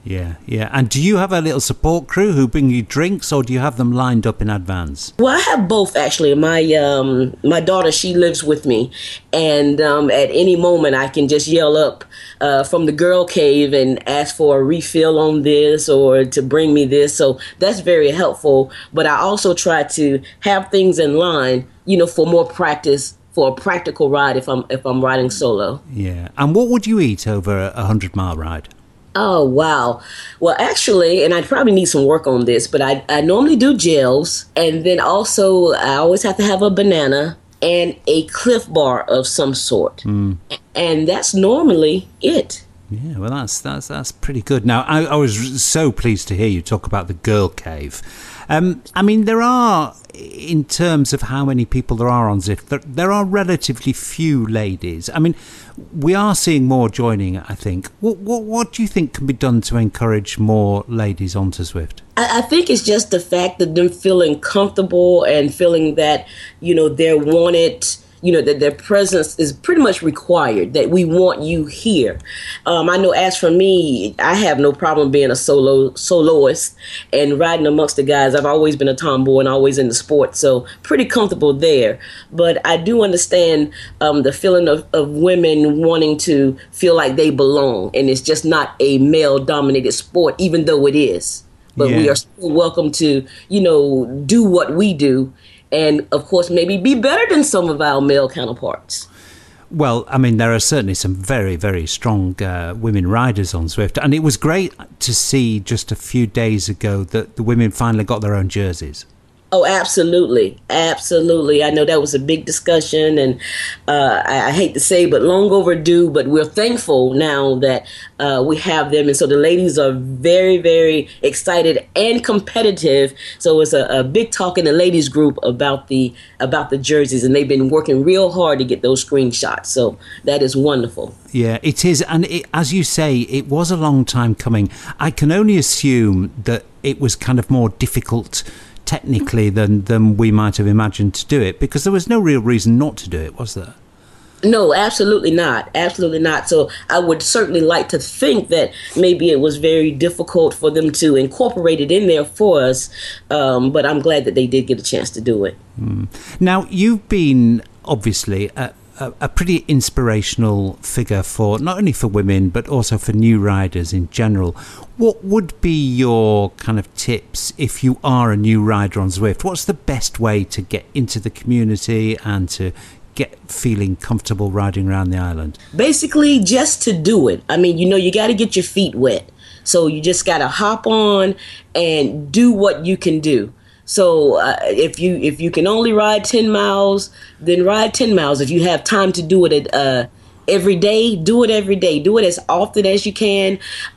Yeah, yeah. And do you have a little support crew who bring you drinks, or do you have them lined up in advance? Well, I have both, actually. My um, my daughter, she lives with me, and um, at any moment I can just yell up uh, from the girl cave and ask for a refill on this or to bring me this. So that's very helpful. But I also try to have things in line, you know, for more practice, for a practical ride if I'm if I'm riding solo. Yeah. And what would you eat over a hundred mile ride? Oh, wow. Well, actually, and I probably need some work on this, but I, I normally do gels. And then also, I always have to have a banana and a Cliff Bar of some sort. Mm. And that's normally it. Yeah, well, that's that's that's pretty good. Now, I, I was so pleased to hear you talk about the Girl Cave. Um, I mean, there are, in terms of how many people there are on Zwift, there, there are relatively few ladies. I mean, we are seeing more joining, I think. What, what, what do you think can be done to encourage more ladies onto Zwift? I, I think it's just the fact that them feeling comfortable and feeling that, you know, they're wanted, you know, that their presence is pretty much required, that we want you here. Um, I know as for me, I have no problem being a solo soloist and riding amongst the guys. I've always been a tomboy and always in the sport, so pretty comfortable there. But I do understand um, the feeling of, of women wanting to feel like they belong, and it's just not a male-dominated sport, even though it is. But yeah. We are still welcome to, you know, do what we do. And, of course, maybe be better than some of our male counterparts. Well, I mean, there are certainly some very, very strong uh, women riders on Zwift. And it was great to see just a few days ago that the women finally got their own jerseys. Oh, absolutely. Absolutely. I know that was a big discussion, and uh, I, I hate to say, but long overdue. But we're thankful now that uh, we have them. And so the ladies are very, very excited and competitive. So it's a, a big talk in the ladies group about the about the jerseys, and they've been working real hard to get those screenshots. So that is wonderful. Yeah, it is. And it, as you say, it was a long time coming. I can only assume that it was kind of more difficult technically than than we might have imagined to do it, because there was no real reason not to do it, was there? No, absolutely not. Absolutely not. So I would certainly like to think that maybe it was very difficult for them to incorporate it in there for us, um, but I'm glad that they did get a chance to do it. Mm. Now, you've been obviously a, a, a pretty inspirational figure for not only for women but also for new riders in general. What would be your kind of tips if you are a new rider on Zwift? What's the best way to get into the community and to get feeling comfortable riding around the island? Basically, just to do it. I mean, you know, you got to get your feet wet. So you just got to hop on and do what you can do. So uh, if you if you can only ride ten miles, then ride ten miles. If you have time to do it at uh every day, do it every day. Do it as often as you can.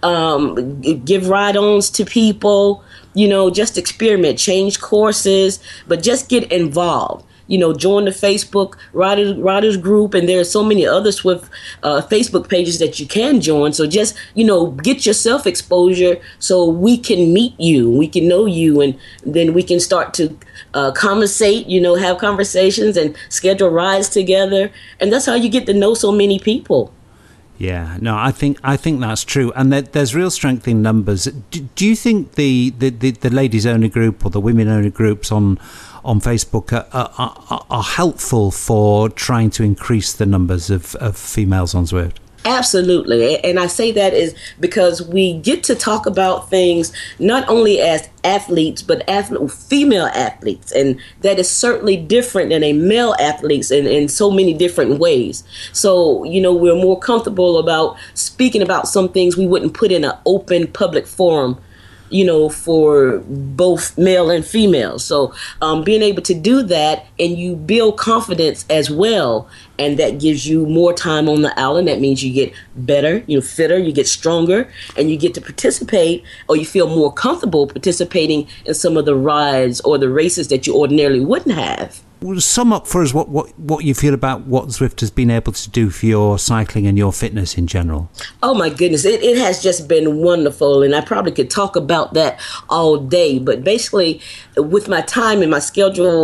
Um, give ride-ons to people. You know, just experiment, change courses, but just get involved. You know, join the Facebook riders, riders group, and there are so many other Zwift uh, Facebook pages that you can join. So just, you know, get yourself exposure so we can meet you, we can know you, and then we can start to uh, conversate, you know, have conversations and schedule rides together. And that's how you get to know so many people. Yeah, no, I think I think that's true, and there, there's real strength in numbers. Do, do you think the, the, the, the ladies only group or the women only groups on on Facebook are, are, are helpful for trying to increase the numbers of, of females on Zwift? Absolutely. And I say that is because we get to talk about things not only as athletes, but athlete, female athletes. And that is certainly different than a male athletes in, in so many different ways. So, you know, we're more comfortable about speaking about some things we wouldn't put in an open public forum, you know, for both male and female. So um, being able to do that, and you build confidence as well, and that gives you more time on the island. That means you get better, you know, fitter, you get stronger, and you get to participate, or you feel more comfortable participating in some of the rides or the races that you ordinarily wouldn't have. Sum up for us what, what, what you feel about what Zwift has been able to do for your cycling and your fitness in general. Oh my goodness, it, it has just been wonderful, and I probably could talk about that all day. But basically, with my time and my schedule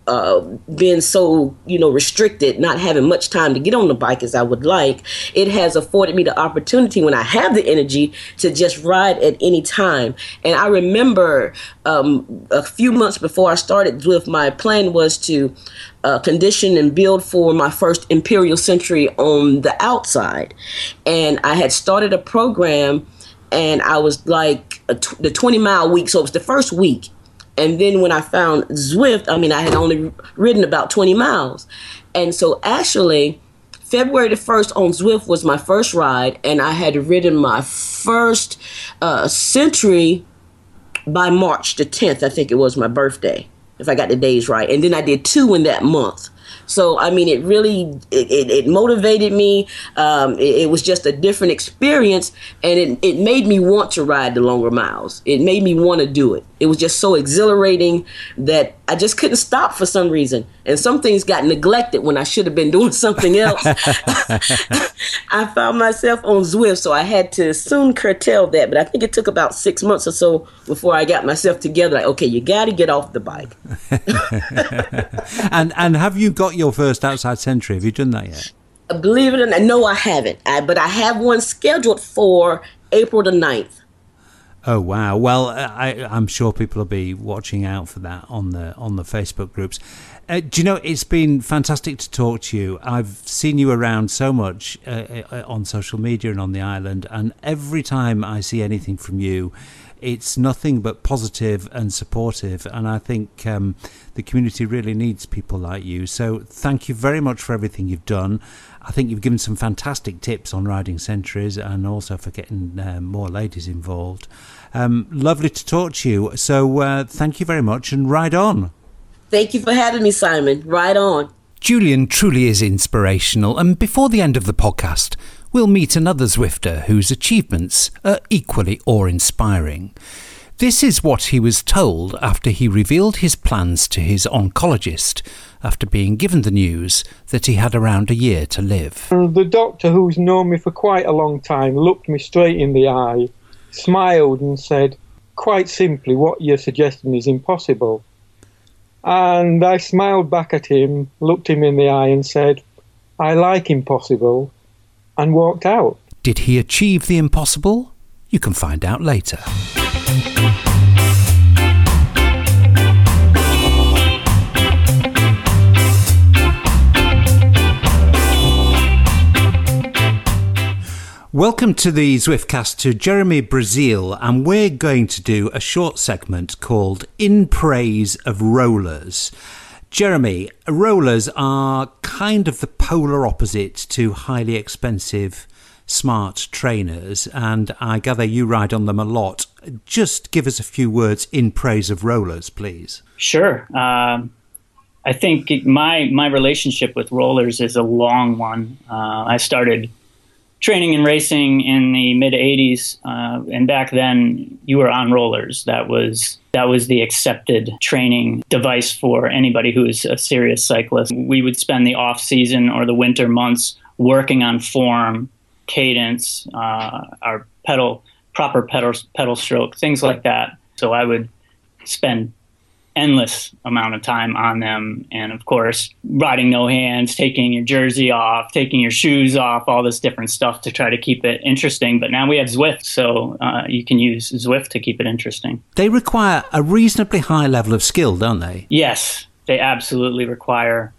uh, being so, you know, restricted, not having much time to get on the bike as I would like, it has afforded me the opportunity when I have the energy to just ride at any time. And I remember um, a few months before I started Zwift, my plan was to uh, condition and build for my first Imperial Century on the outside. And I had started a program, and I was like a t- the twenty mile week. So it was the first week. And then when I found Zwift, I mean, I had only ridden about twenty miles. And so actually, February the first on Zwift was my first ride, and I had ridden my first uh, Century by March the tenth. I think it was my birthday, if I got the days right. And then I did two in that month. So, I mean, it really, it, it, it motivated me. Um, it, it was just a different experience, and it, it made me want to ride the longer miles. It made me want to do it. It was just so exhilarating that I just couldn't stop for some reason. And some things got neglected when I should have been doing something else. I found myself on Zwift, so I had to soon curtail that. But I think it took about six months or so before I got myself together. Like, okay, you got to get off the bike. and and have you got your first outside Century? Have you done that yet? Believe it or not, no, I haven't. I, but I have one scheduled for April the ninth. Oh wow! Well, I, I'm sure people will be watching out for that on the on the Facebook groups. Uh, do you know, it's been fantastic to talk to you. I've seen you around so much uh, uh, on social media and on the island, and every time I see anything from you, it's nothing but positive and supportive. And I think um, the community really needs people like you. So thank you very much for everything you've done. I think you've given some fantastic tips on riding centuries, and also for getting uh, more ladies involved. Um, lovely to talk to you. So uh, thank you very much, and ride on. Thank you for having me, Simon. Ride on. Julian truly is inspirational, and before the end of the podcast, we'll meet another Zwifter whose achievements are equally awe-inspiring. This is what he was told after he revealed his plans to his oncologist after being given the news that he had around a year to live. The doctor, who's known me for quite a long time, looked me straight in the eye, smiled and said, quite simply, what you're suggesting is impossible. And I smiled back at him, looked him in the eye and said, I like impossible, and walked out. Did he achieve the impossible? You can find out later. Welcome to the Zwiftcast to Jeremy Brazil, and we're going to do a short segment called In Praise of Rollers. Jeremy, rollers are kind of the polar opposite to highly expensive smart trainers, and I gather you ride on them a lot. Just give us a few words in praise of rollers, please. Sure. Um, I think my my relationship with rollers is a long one. Uh, I started training and racing in the mid eighties, uh, and back then you were on rollers. That was that was the accepted training device for anybody who is a serious cyclist. We would spend the off season or the winter months working on form, cadence, uh, our pedal, proper pedal pedal stroke, things like that. So I would spend endless amount of time on them, and of course riding no hands, taking your jersey off, taking your shoes off, all this different stuff to try to keep it interesting. But now we have Zwift, so uh, you can use Zwift to keep it interesting. They require a reasonably high level of skill, don't they? Yes, they absolutely require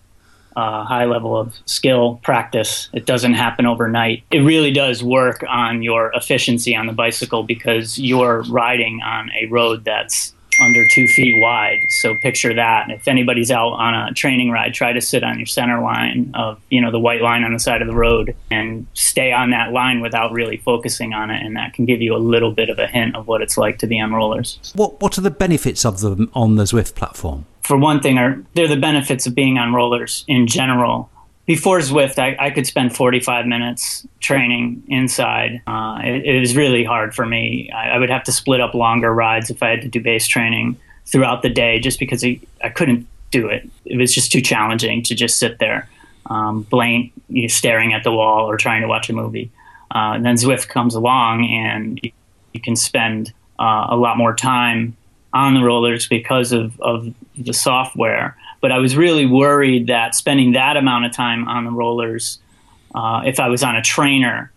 a high level of skill, practice. It doesn't happen overnight. It really does work on your efficiency on the bicycle, because you're riding on a road that's under two feet wide. So picture that. If anybody's out on a training ride, try to sit on your center line of, you know, the white line on the side of the road, and stay on that line without really focusing on it. And that can give you a little bit of a hint of what it's like to be on rollers. What What are the benefits of them on the Zwift platform? For one thing, are they're the benefits of being on rollers in general. Before Zwift, I, I could spend forty-five minutes training inside. Uh, it, it was really hard for me. I, I would have to split up longer rides if I had to do base training throughout the day, just because I, I couldn't do it. It was just too challenging to just sit there, um, blank, you know, staring at the wall or trying to watch a movie. Uh, and then Zwift comes along, and you, you can spend uh, a lot more time on the rollers because of, of the software. But I was really worried that spending that amount of time on the rollers, uh, if I was on a trainer,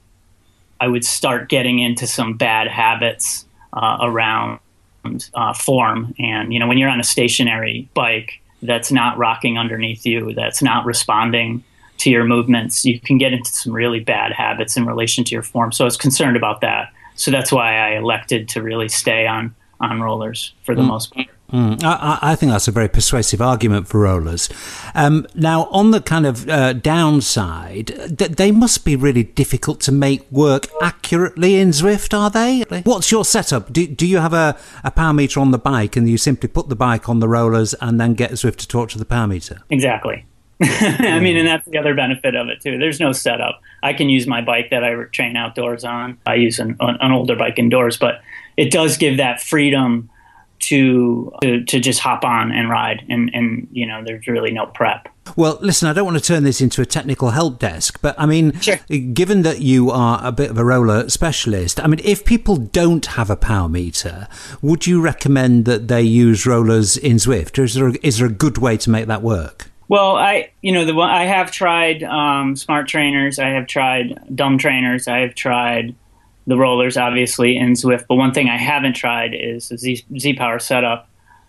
I would start getting into some bad habits uh, around uh, form. And, you know, when you're on a stationary bike that's not rocking underneath you, that's not responding to your movements, you can get into some really bad habits in relation to your form. So I was concerned about that. So that's why I elected to really stay on, on rollers for the mm. most part. Mm, I, I think that's a very persuasive argument for rollers. Um, now, on the kind of uh, downside, th- they must be really difficult to make work accurately in Zwift, are they? What's your setup? Do, do you have a, a power meter on the bike and you simply put the bike on the rollers and then get Zwift to talk to the power meter? Exactly. I mean, and that's the other benefit of it, too. There's no setup. I can use my bike that I train outdoors on. I use an, an older bike indoors, but it does give that freedom To, to to just hop on and ride, and, and you know, there's really no prep. Well, listen, I don't want to turn this into a technical help desk, but I mean, sure. Given that you are a bit of a roller specialist, I mean, if people don't have a power meter, would you recommend that they use rollers in Zwift, or is there a, is there a good way to make that work? Well, I you know the I have tried um, smart trainers, I have tried dumb trainers, I have tried the rollers, obviously, in Zwift. But one thing I haven't tried is the Z, Z-Power setup.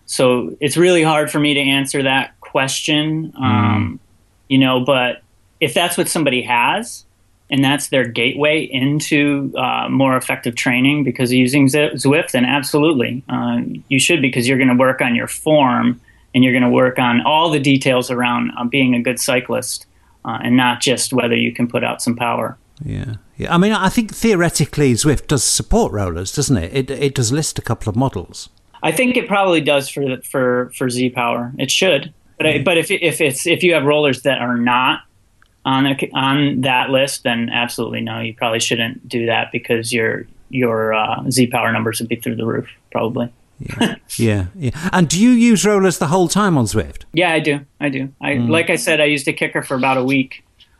So it's really hard for me to answer that question, um, mm. you know, but if that's what somebody has and that's their gateway into uh, more effective training because of using Z- Zwift, then absolutely. Uh, you should, because you're going to work on your form and you're going to work on all the details around uh, being a good cyclist uh, and not just whether you can put out some power. Yeah, yeah. I mean, I think theoretically Zwift does support rollers, doesn't it? It it does list a couple of models. I think it probably does for for for Z-Power. It should, but mm. I, but if if it's if you have rollers that are not on a, on that list, then absolutely no. You probably shouldn't do that because your your uh, Z-Power numbers would be through the roof, probably. Yeah. yeah, yeah. And do you use rollers the whole time on Zwift? Yeah, I do. I do. I mm. like I said, I used a kicker for about a week.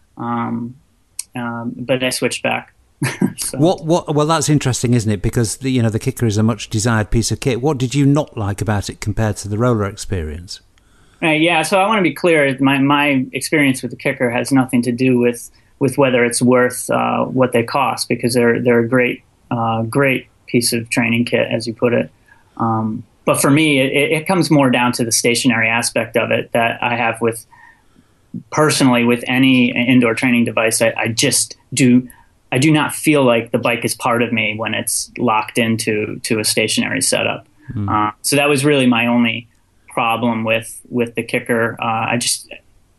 Um, Um, but I switched back. so. What? What? Well, that's interesting, isn't it? Because the, you know the kicker is a much desired piece of kit. What did you not like about it compared to the roller experience? Uh, yeah, so I want to be clear. My my experience with the kicker has nothing to do with, with whether it's worth uh, what they cost, because they're they're a great uh, great piece of training kit, as you put it. Um, but for me, it, it comes more down to the stationary aspect of it that I have with. Personally, with any indoor training device, I, I just do. I do not feel like the bike is part of me when it's locked into to a stationary setup. Mm. Uh, so that was really my only problem with with the kicker. Uh, I just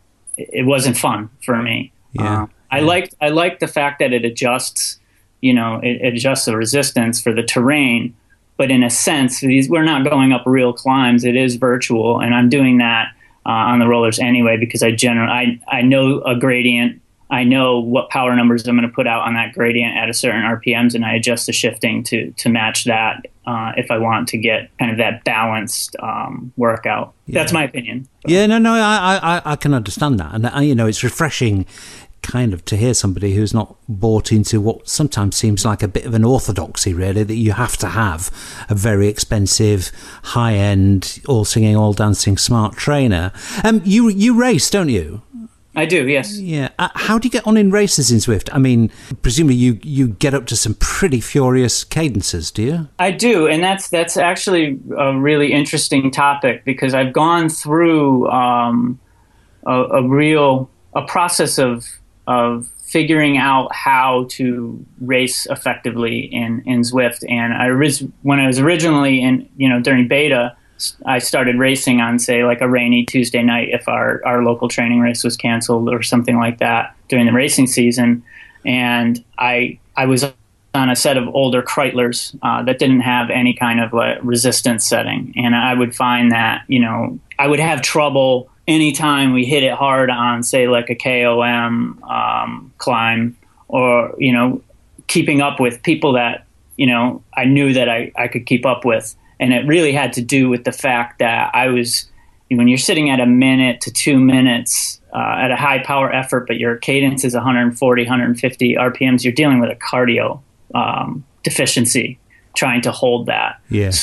it wasn't fun for me. Yeah. Uh, I liked I liked the fact that it adjusts. You know, it, it adjusts the resistance for the terrain. But in a sense, these we're not going up real climbs. It is virtual, and I'm doing that. Uh, on the rollers anyway, because I generally I, I know a gradient, I know what power numbers I'm going to put out on that gradient at a certain R P Ms, and I adjust the shifting to to match that uh, if I want to get kind of that balanced um, workout. Yeah. That's my opinion. So. Yeah, no, no, I, I I can understand that, and uh, you know it's refreshing. Kind of to hear somebody who's not bought into what sometimes seems like a bit of an orthodoxy, really, that you have to have a very expensive, high-end, all-singing, all-dancing smart trainer. Um, you you race, don't you? I do, yes. Yeah. Uh, how do you get on in races in Zwift? I mean, presumably you, you get up to some pretty furious cadences, do you? I do, and that's that's actually a really interesting topic because I've gone through um, a, a real a process of of figuring out how to race effectively in, in Zwift. And I was, when I was originally in, you know, during beta, I started racing on, say, like a rainy Tuesday night if our, our local training race was canceled or something like that during the racing season. And I I was on a set of older Kreitlers uh, that didn't have any kind of like resistance setting. And I would find that, you know, I would have trouble anytime we hit it hard on, say, like a K O M um, climb, or, you know, keeping up with people that, you know, I knew that I, I could keep up with. And it really had to do with the fact that I was, when you're sitting at a minute to two minutes uh, at a high power effort, but your cadence is one forty, one fifty R P Ms, you're dealing with a cardio um, deficiency trying to hold that. Yeah. So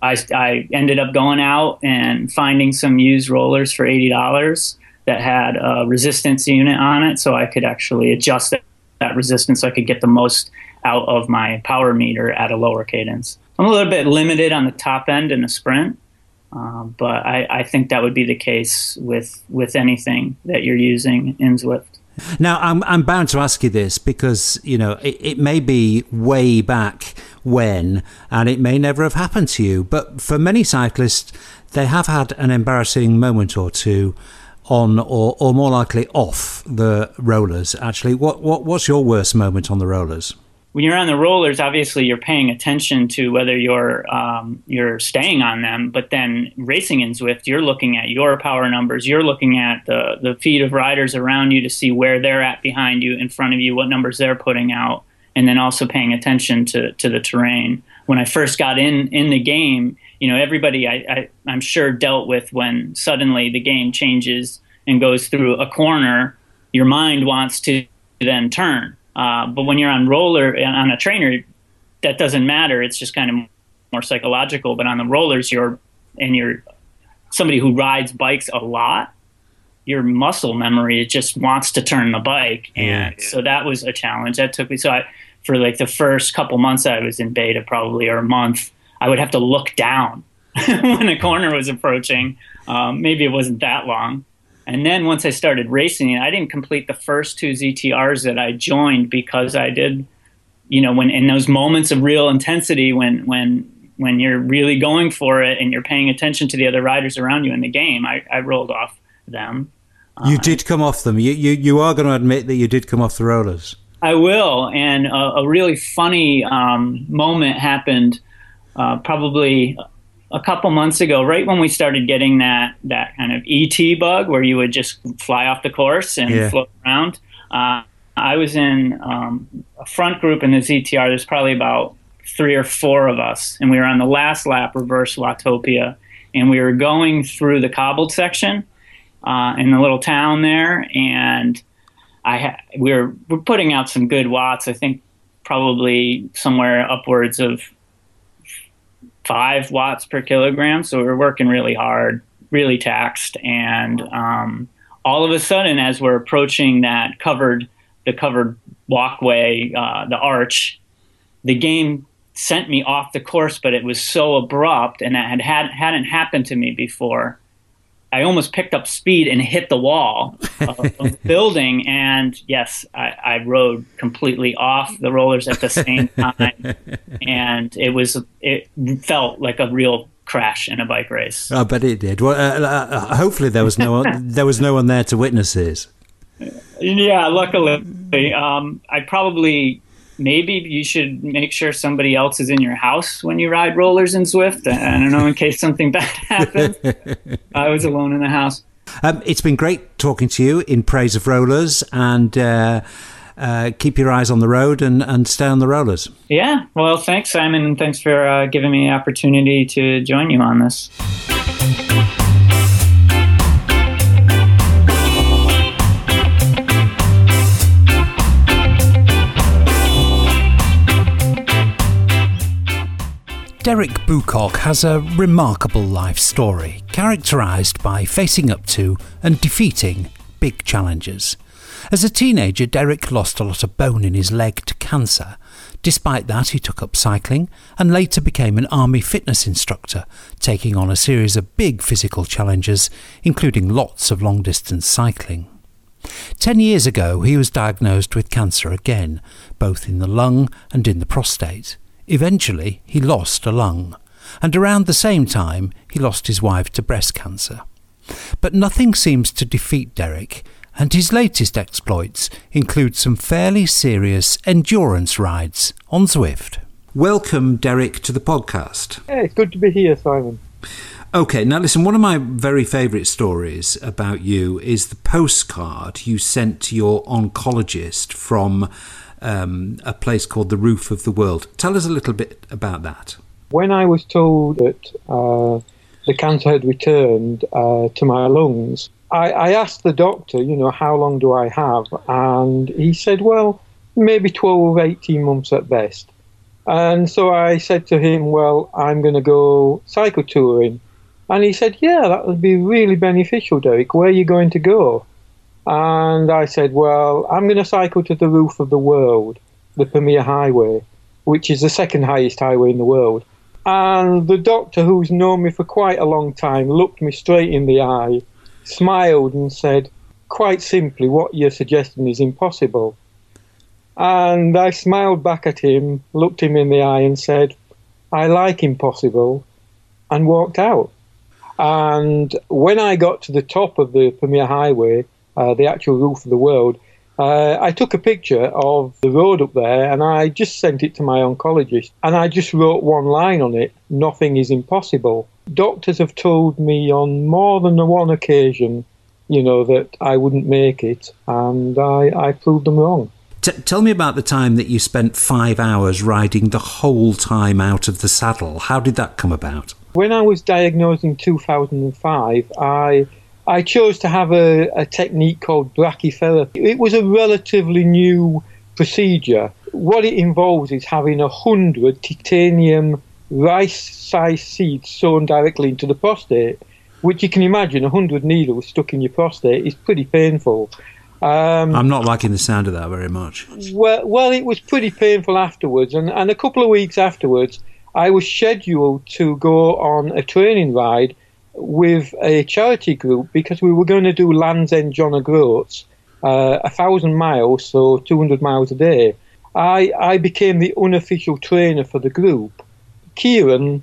I, I ended up going out and finding some used rollers for eighty dollars that had a resistance unit on it, so I could actually adjust that, that resistance so I could get the most out of my power meter at a lower cadence. I'm a little bit limited on the top end in a sprint, uh, but I, I think that would be the case with with anything that you're using in Zwift. Now, I'm I'm bound to ask you this because, you know, it, it may be way back when, and it may never have happened to you, but for many cyclists, they have had an embarrassing moment or two on, or, or more likely off the rollers. Actually, what, what what's your worst moment on the rollers? When you're on the rollers, obviously you're paying attention to whether you're um, you're staying on them. But then racing in Zwift, you're looking at your power numbers. You're looking at the, the feet of riders around you to see where they're at behind you, in front of you, what numbers they're putting out, and then also paying attention to, to the terrain. When I first got in, in the game, you know, everybody I, I, I'm sure dealt with when suddenly the game changes and goes through a corner, your mind wants to then turn. Uh, but when you're on roller, on a trainer, that doesn't matter. It's just kind of more psychological. But on the rollers, you're, and you're somebody who rides bikes a lot, your muscle memory, it just wants to turn the bike. And yeah. So that was a challenge. That took me, so I, for like the first couple months I was in beta probably, or a month, I would have to look down when a corner was approaching. Um, maybe it wasn't that long. And then once I started racing, I didn't complete the first two Z T Rs that I joined because I did, you know, when in those moments of real intensity, when when when you're really going for it and you're paying attention to the other riders around you in the game, I, I rolled off them. You uh, did come off them. You, you you are going to admit that you did come off the rollers. I will. And a, a really funny um, moment happened uh, probably a couple months ago, right when we started getting that, that kind of E T bug where you would just fly off the course and yeah. float around. Uh, I was in um, a front group in the Z T R. There's probably about three or four of us, and we were on the last lap, reverse Watopia, and we were going through the cobbled section uh, in the little town there, and I ha- we were, we're putting out some good watts. I think probably somewhere upwards of five watts per kilogram. So we were working really hard, really taxed. And um, all of a sudden, as we're approaching that covered, the covered walkway, uh, the arch, the game sent me off the course, but it was so abrupt and that had, had, hadn't happened to me before. I almost picked up speed and hit the wall of, of the building. And yes, I, I rode completely off the rollers at the same time. And it was, it felt like a real crash in a bike race. I bet it did. Well, uh, uh, hopefully there was no one, there was no one there to witness this. Yeah, luckily. Um, I probably, maybe you should make sure somebody else is in your house when you ride rollers in Zwift. I don't know, in case something bad happens. I was alone in the house. Um, it's been great talking to you in praise of rollers, and uh, uh, keep your eyes on the road and, and stay on the rollers. Yeah, well, thanks, Simon. Thanks for uh, giving me the opportunity to join you on this. Derek Bucock has a remarkable life story, characterised by facing up to and defeating big challenges. As a teenager, Derek lost a lot of bone in his leg to cancer. Despite that, he took up cycling and later became an army fitness instructor, taking on a series of big physical challenges, including lots of long-distance cycling. Ten years ago, he was diagnosed with cancer again, both in the lung and in the prostate. Eventually, he lost a lung, and around the same time, he lost his wife to breast cancer. But nothing seems to defeat Derek, and his latest exploits include some fairly serious endurance rides on Zwift. Welcome, Derek, to the podcast. Yeah, it's good to be here, Simon. Okay, now listen, one of my very favourite stories about you is the postcard you sent to your oncologist from Um, a place called the Roof of the World. Tell us a little bit about that. When I was told that uh, the cancer had returned uh, to my lungs, I, I asked the doctor, you know, how long do I have? And he said, well, maybe twelve, eighteen months at best. And so I said to him, well, I'm going to go cycle touring. And he said, yeah, that would be really beneficial, Derek. Where are you going to go? And I said, well, I'm going to cycle to the roof of the world, the Pamir Highway, which is the second highest highway in the world. And the doctor, who's known me for quite a long time, looked me straight in the eye, smiled and said, quite simply, what you're suggesting is impossible. And I smiled back at him, looked him in the eye and said, I like impossible, and walked out. And when I got to the top of the Pamir Highway, uh, the actual roof of the world, uh, I took a picture of the road up there and I just sent it to my oncologist. And I just wrote one line on it, nothing is impossible. Doctors have told me on more than one occasion, you know, that I wouldn't make it, and I, I proved them wrong. T- tell me about the time that you spent five hours riding the whole time out of the saddle. How did that come about? When I was diagnosed in two thousand five, I I chose to have a, a technique called brachytherapy. It was a relatively new procedure. What it involves is having a hundred titanium rice-sized seeds sewn directly into the prostate, which you can imagine, a hundred needles stuck in your prostate is pretty painful. Um, I'm not liking the sound of that very much. Well, well, it was pretty painful afterwards, and, and a couple of weeks afterwards, I was scheduled to go on a training ride with a charity group because we were going to do Land's End John O'Groats, uh, a thousand miles, so two hundred miles a day. I, I became the unofficial trainer for the group. Kieran,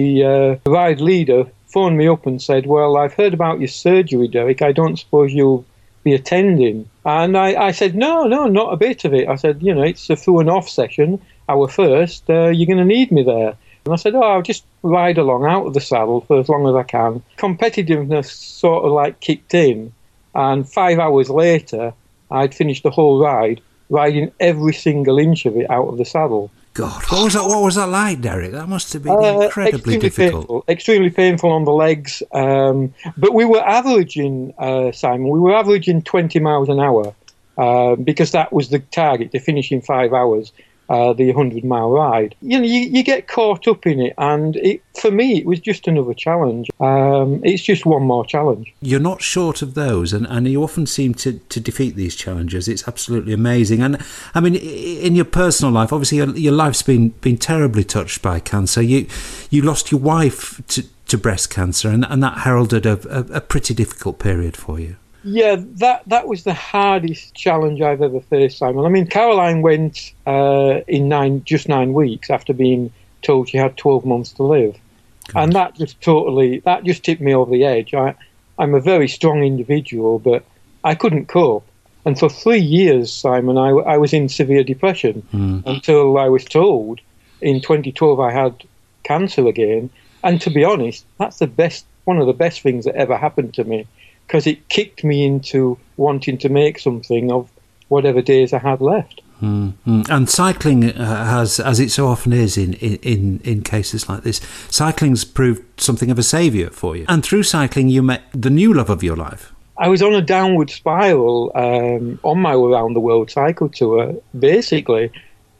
the uh, ride leader, phoned me up and said, well, I've heard about your surgery, Derek. I don't suppose you'll be attending. And I, I said, no, no, not a bit of it. I said, you know, it's a through and off session, our first. Uh, you're going to need me there. And I said, oh, I'll just ride along out of the saddle for as long as I can. Competitiveness sort of like kicked in. And five hours later, I'd finished the whole ride, riding every single inch of it out of the saddle. God, what was that? What was that like, Derek? That must have been uh, incredibly extremely difficult. Painful, extremely painful on the legs. Um, but we were averaging, uh, Simon, we were averaging twenty miles an hour uh, because that was the target to finish in five hours. Uh, the hundred mile ride. You know, you, you get caught up in it, and it, for me, it was just another challenge. Um, it's just one more challenge. You're not short of those, and, and you often seem to, to defeat these challenges. It's absolutely amazing. And I mean, in your personal life, obviously, your, your life's been been terribly touched by cancer. You you lost your wife to, to breast cancer, and, and that heralded a, a, a pretty difficult period for you. Yeah, that that was the hardest challenge I've ever faced, Simon. I mean, Caroline went uh, in nine just nine weeks after being told she had twelve months to live. God. And that just totally, that just tipped me over the edge. I, I'm a very strong individual, but I couldn't cope. And for three years, Simon, I, I was in severe depression mm. until I was told in twenty twelve I had cancer again. And to be honest, that's the best, one of the best things that ever happened to me, because it kicked me into wanting to make something of whatever days I had left. Mm-hmm. And cycling uh, has, as it so often is in, in, in cases like this, cycling's proved something of a saviour for you. And through cycling, you met the new love of your life. I was on a downward spiral um, on my around the world cycle tour. Basically,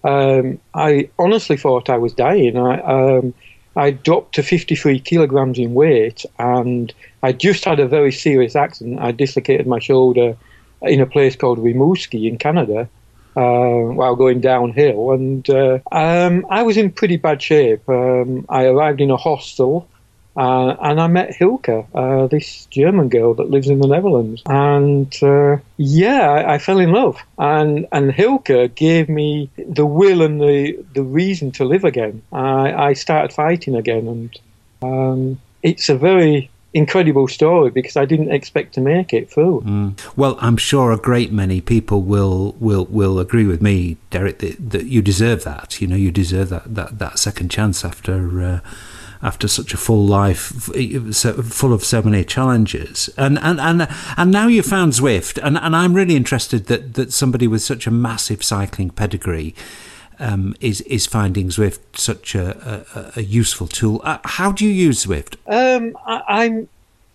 um, I honestly thought I was dying. I, um, I dropped to fifty-three kilograms in weight, and I just had a very serious accident. I dislocated my shoulder in a place called Rimouski in Canada uh, while going downhill, and uh, um, I was in pretty bad shape. Um, I arrived in a hostel, uh, and I met Hilke, uh, this German girl that lives in the Netherlands, and uh, yeah, I, I fell in love. And and Hilke gave me the will and the the reason to live again. I, I started fighting again, and um, it's a very incredible story because I didn't expect to make it through. Mm. Well, I'm sure a great many people will will will agree with me, Derek, that, that you deserve that. You know, you deserve that that, that second chance after uh, after such a full life, so, full of so many challenges. And and and, and now you've found Zwift, and, and I'm really interested that, that somebody with such a massive cycling pedigree Um, is is finding Zwift such a, a, a useful tool. Uh, how do you use Zwift? Um, I, I'm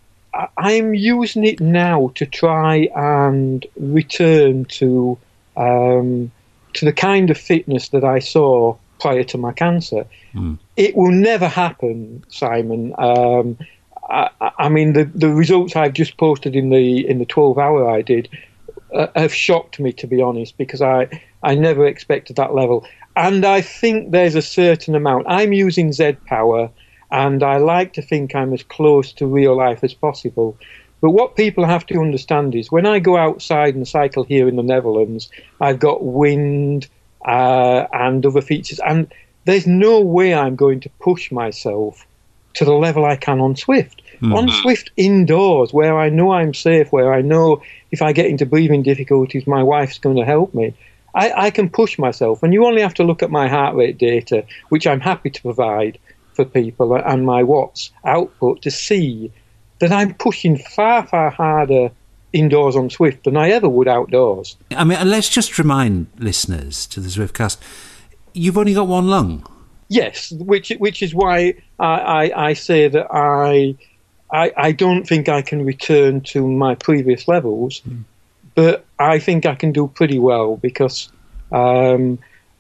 I'm using it now to try and return to um, to the kind of fitness that I saw prior to my cancer. Mm. It will never happen, Simon. Um, I, I mean, the, the results I've just posted in the in the twelve hour I did uh, have shocked me, to be honest, because I, I never expected that level. And I think there's a certain amount. I'm using Z Power, and I like to think I'm as close to real life as possible. But what people have to understand is when I go outside and cycle here in the Netherlands, I've got wind uh, and other features, and there's no way I'm going to push myself to the level I can on Zwift. Mm. On Zwift indoors, where I know I'm safe, where I know if I get into breathing difficulties, my wife's going to help me, I, I can push myself. And you only have to look at my heart rate data, which I'm happy to provide for people, and my watts output to see that I'm pushing far, far harder indoors on Zwift than I ever would outdoors. I mean, and let's just remind listeners to the Zwiftcast, you've only got one lung. Yes, which which is why I, I, I say that I, I I don't think I can return to my previous levels, mm. but I think I can do pretty well because um,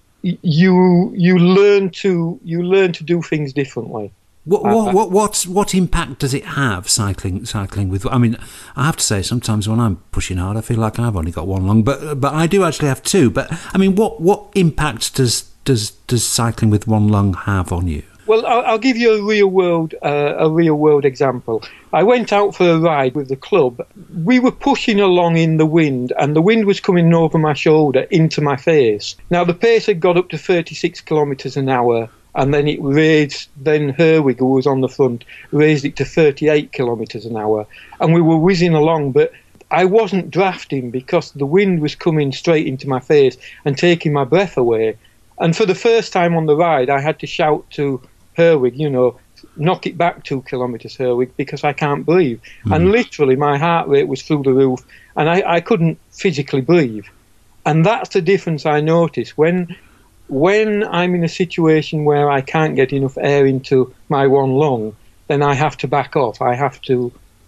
you you learn to you learn to do things differently. What what what what what impact does it have cycling cycling with? I mean, I have to say sometimes when I'm pushing hard, I feel like I've only got one lung, but but I do actually have two. But I mean, what what impact does does does cycling with one lung have on you? Well, I'll, I'll give you a real world uh, a real world example. I went out for a ride with the club. We were pushing along in the wind, and the wind was coming over my shoulder into my face. Now the pace had got up to thirty-six kilometres an hour. And then it raised, then Herwig, who was on the front, raised it to thirty-eight kilometres an hour. And we were whizzing along, but I wasn't drafting because the wind was coming straight into my face and taking my breath away. And for the first time on the ride, I had to shout to Herwig, you know, knock it back two kilometres, Herwig, because I can't breathe. Mm. And literally my heart rate was through the roof, and I, I couldn't physically breathe. And that's the difference I noticed. When... When I'm in a situation where I can't get enough air into my one lung, then I have to back off. I have to,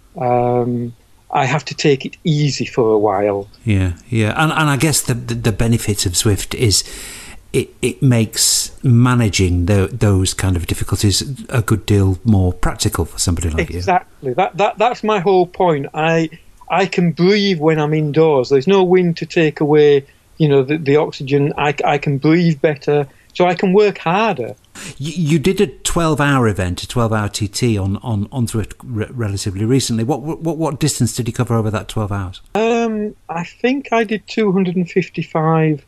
um, I have to take it easy for a while. Yeah, yeah, and and I guess the the, the benefit of Zwift is it it makes managing the, those kind of difficulties a good deal more practical for somebody like exactly. you. Exactly. That that that's my whole point. I I can breathe when I'm indoors. There's no wind to take away, you know, the, the oxygen. I, I can breathe better, so I can work harder. You, you did a twelve-hour event, a twelve-hour T T on on on Zwift re- relatively recently. What what what distance did you cover over that twelve hours? Um, I think I did two hundred fifty-five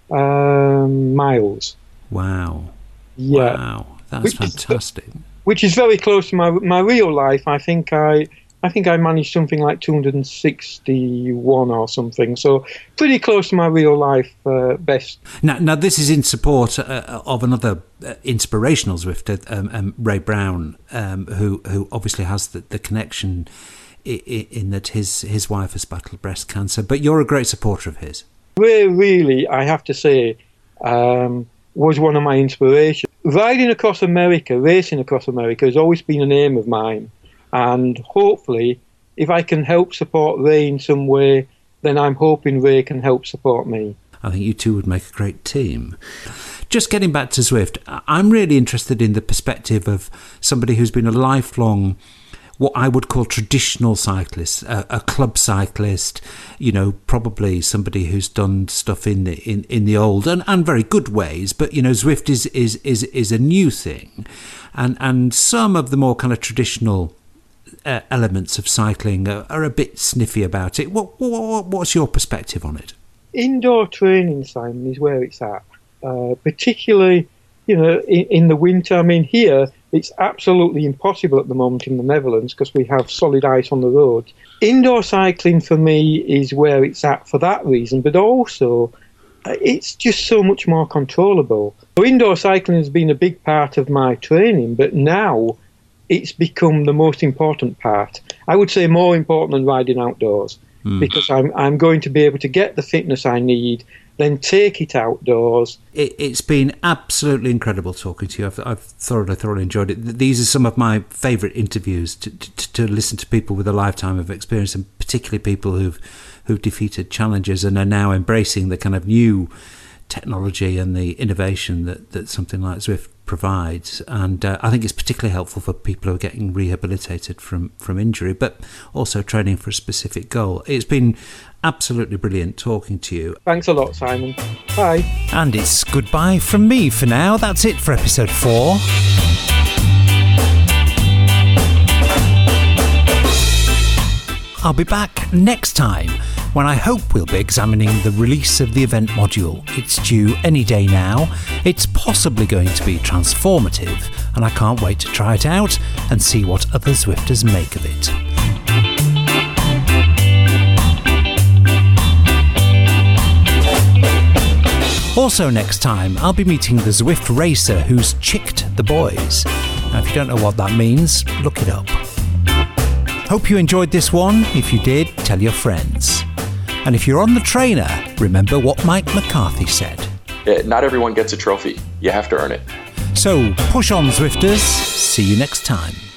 um, miles. Wow! Yeah, wow, that's which fantastic. Is, which is very close to my my real life. I think I. I think I managed something like two hundred sixty-one or something, so pretty close to my real life uh, best. Now, now this is in support uh, of another uh, inspirational Zwifter, um, um, Ray Brown, um, who who obviously has the, the connection in, in that his his wife has battled breast cancer. But you're a great supporter of his. Ray, really, I have to say, um, was one of my inspirations. Riding across America, racing across America, has always been an aim of mine. And hopefully, if I can help support Ray in some way, then I'm hoping Ray can help support me. I think you two would make a great team. Just getting back to Zwift, I'm really interested in the perspective of somebody who's been a lifelong, what I would call traditional cyclist, a, a club cyclist, you know, probably somebody who's done stuff in the in, in the old and, and very good ways, but you know, Zwift is is is, is a new thing, and and some of the more kind of traditional Uh, elements of cycling are, are a bit sniffy about it. What, what what's your perspective on it? Indoor training, Simon, is where it's at. Uh, particularly, you know, in, in the winter. I mean, here it's absolutely impossible at the moment in the Netherlands because we have solid ice on the road. Indoor cycling for me is where it's at for that reason, but also uh, it's just so much more controllable. So indoor cycling has been a big part of my training, but now it's become the most important part. I would say more important than riding outdoors, mm. because I'm I'm going to be able to get the fitness I need, then take it outdoors. It, it's been absolutely incredible talking to you. I've, I've thoroughly, thoroughly enjoyed it. These are some of my favourite interviews to, to, to listen to people with a lifetime of experience, and particularly people who've who've defeated challenges and are now embracing the kind of new technology and the innovation that, that something like Zwift provides. And uh, I think it's particularly helpful for people who are getting rehabilitated from, from injury, but also training for a specific goal. It's been absolutely brilliant talking to you. Thanks a lot, Simon. Bye. And it's goodbye from me for now. That's it for episode four. I'll be back next time when I hope we'll be examining the release of the event module. It's due any day now. It's possibly going to be transformative, and I can't wait to try it out and see what other Zwifters make of it. Also next time, I'll be meeting the Zwift racer who's chicked the boys. Now, if you don't know what that means, look it up. Hope you enjoyed this one. If you did, tell your friends. And if you're on the trainer, remember what Mike McCarthy said. Yeah, not everyone gets a trophy. You have to earn it. So push on, Zwifters. See you next time.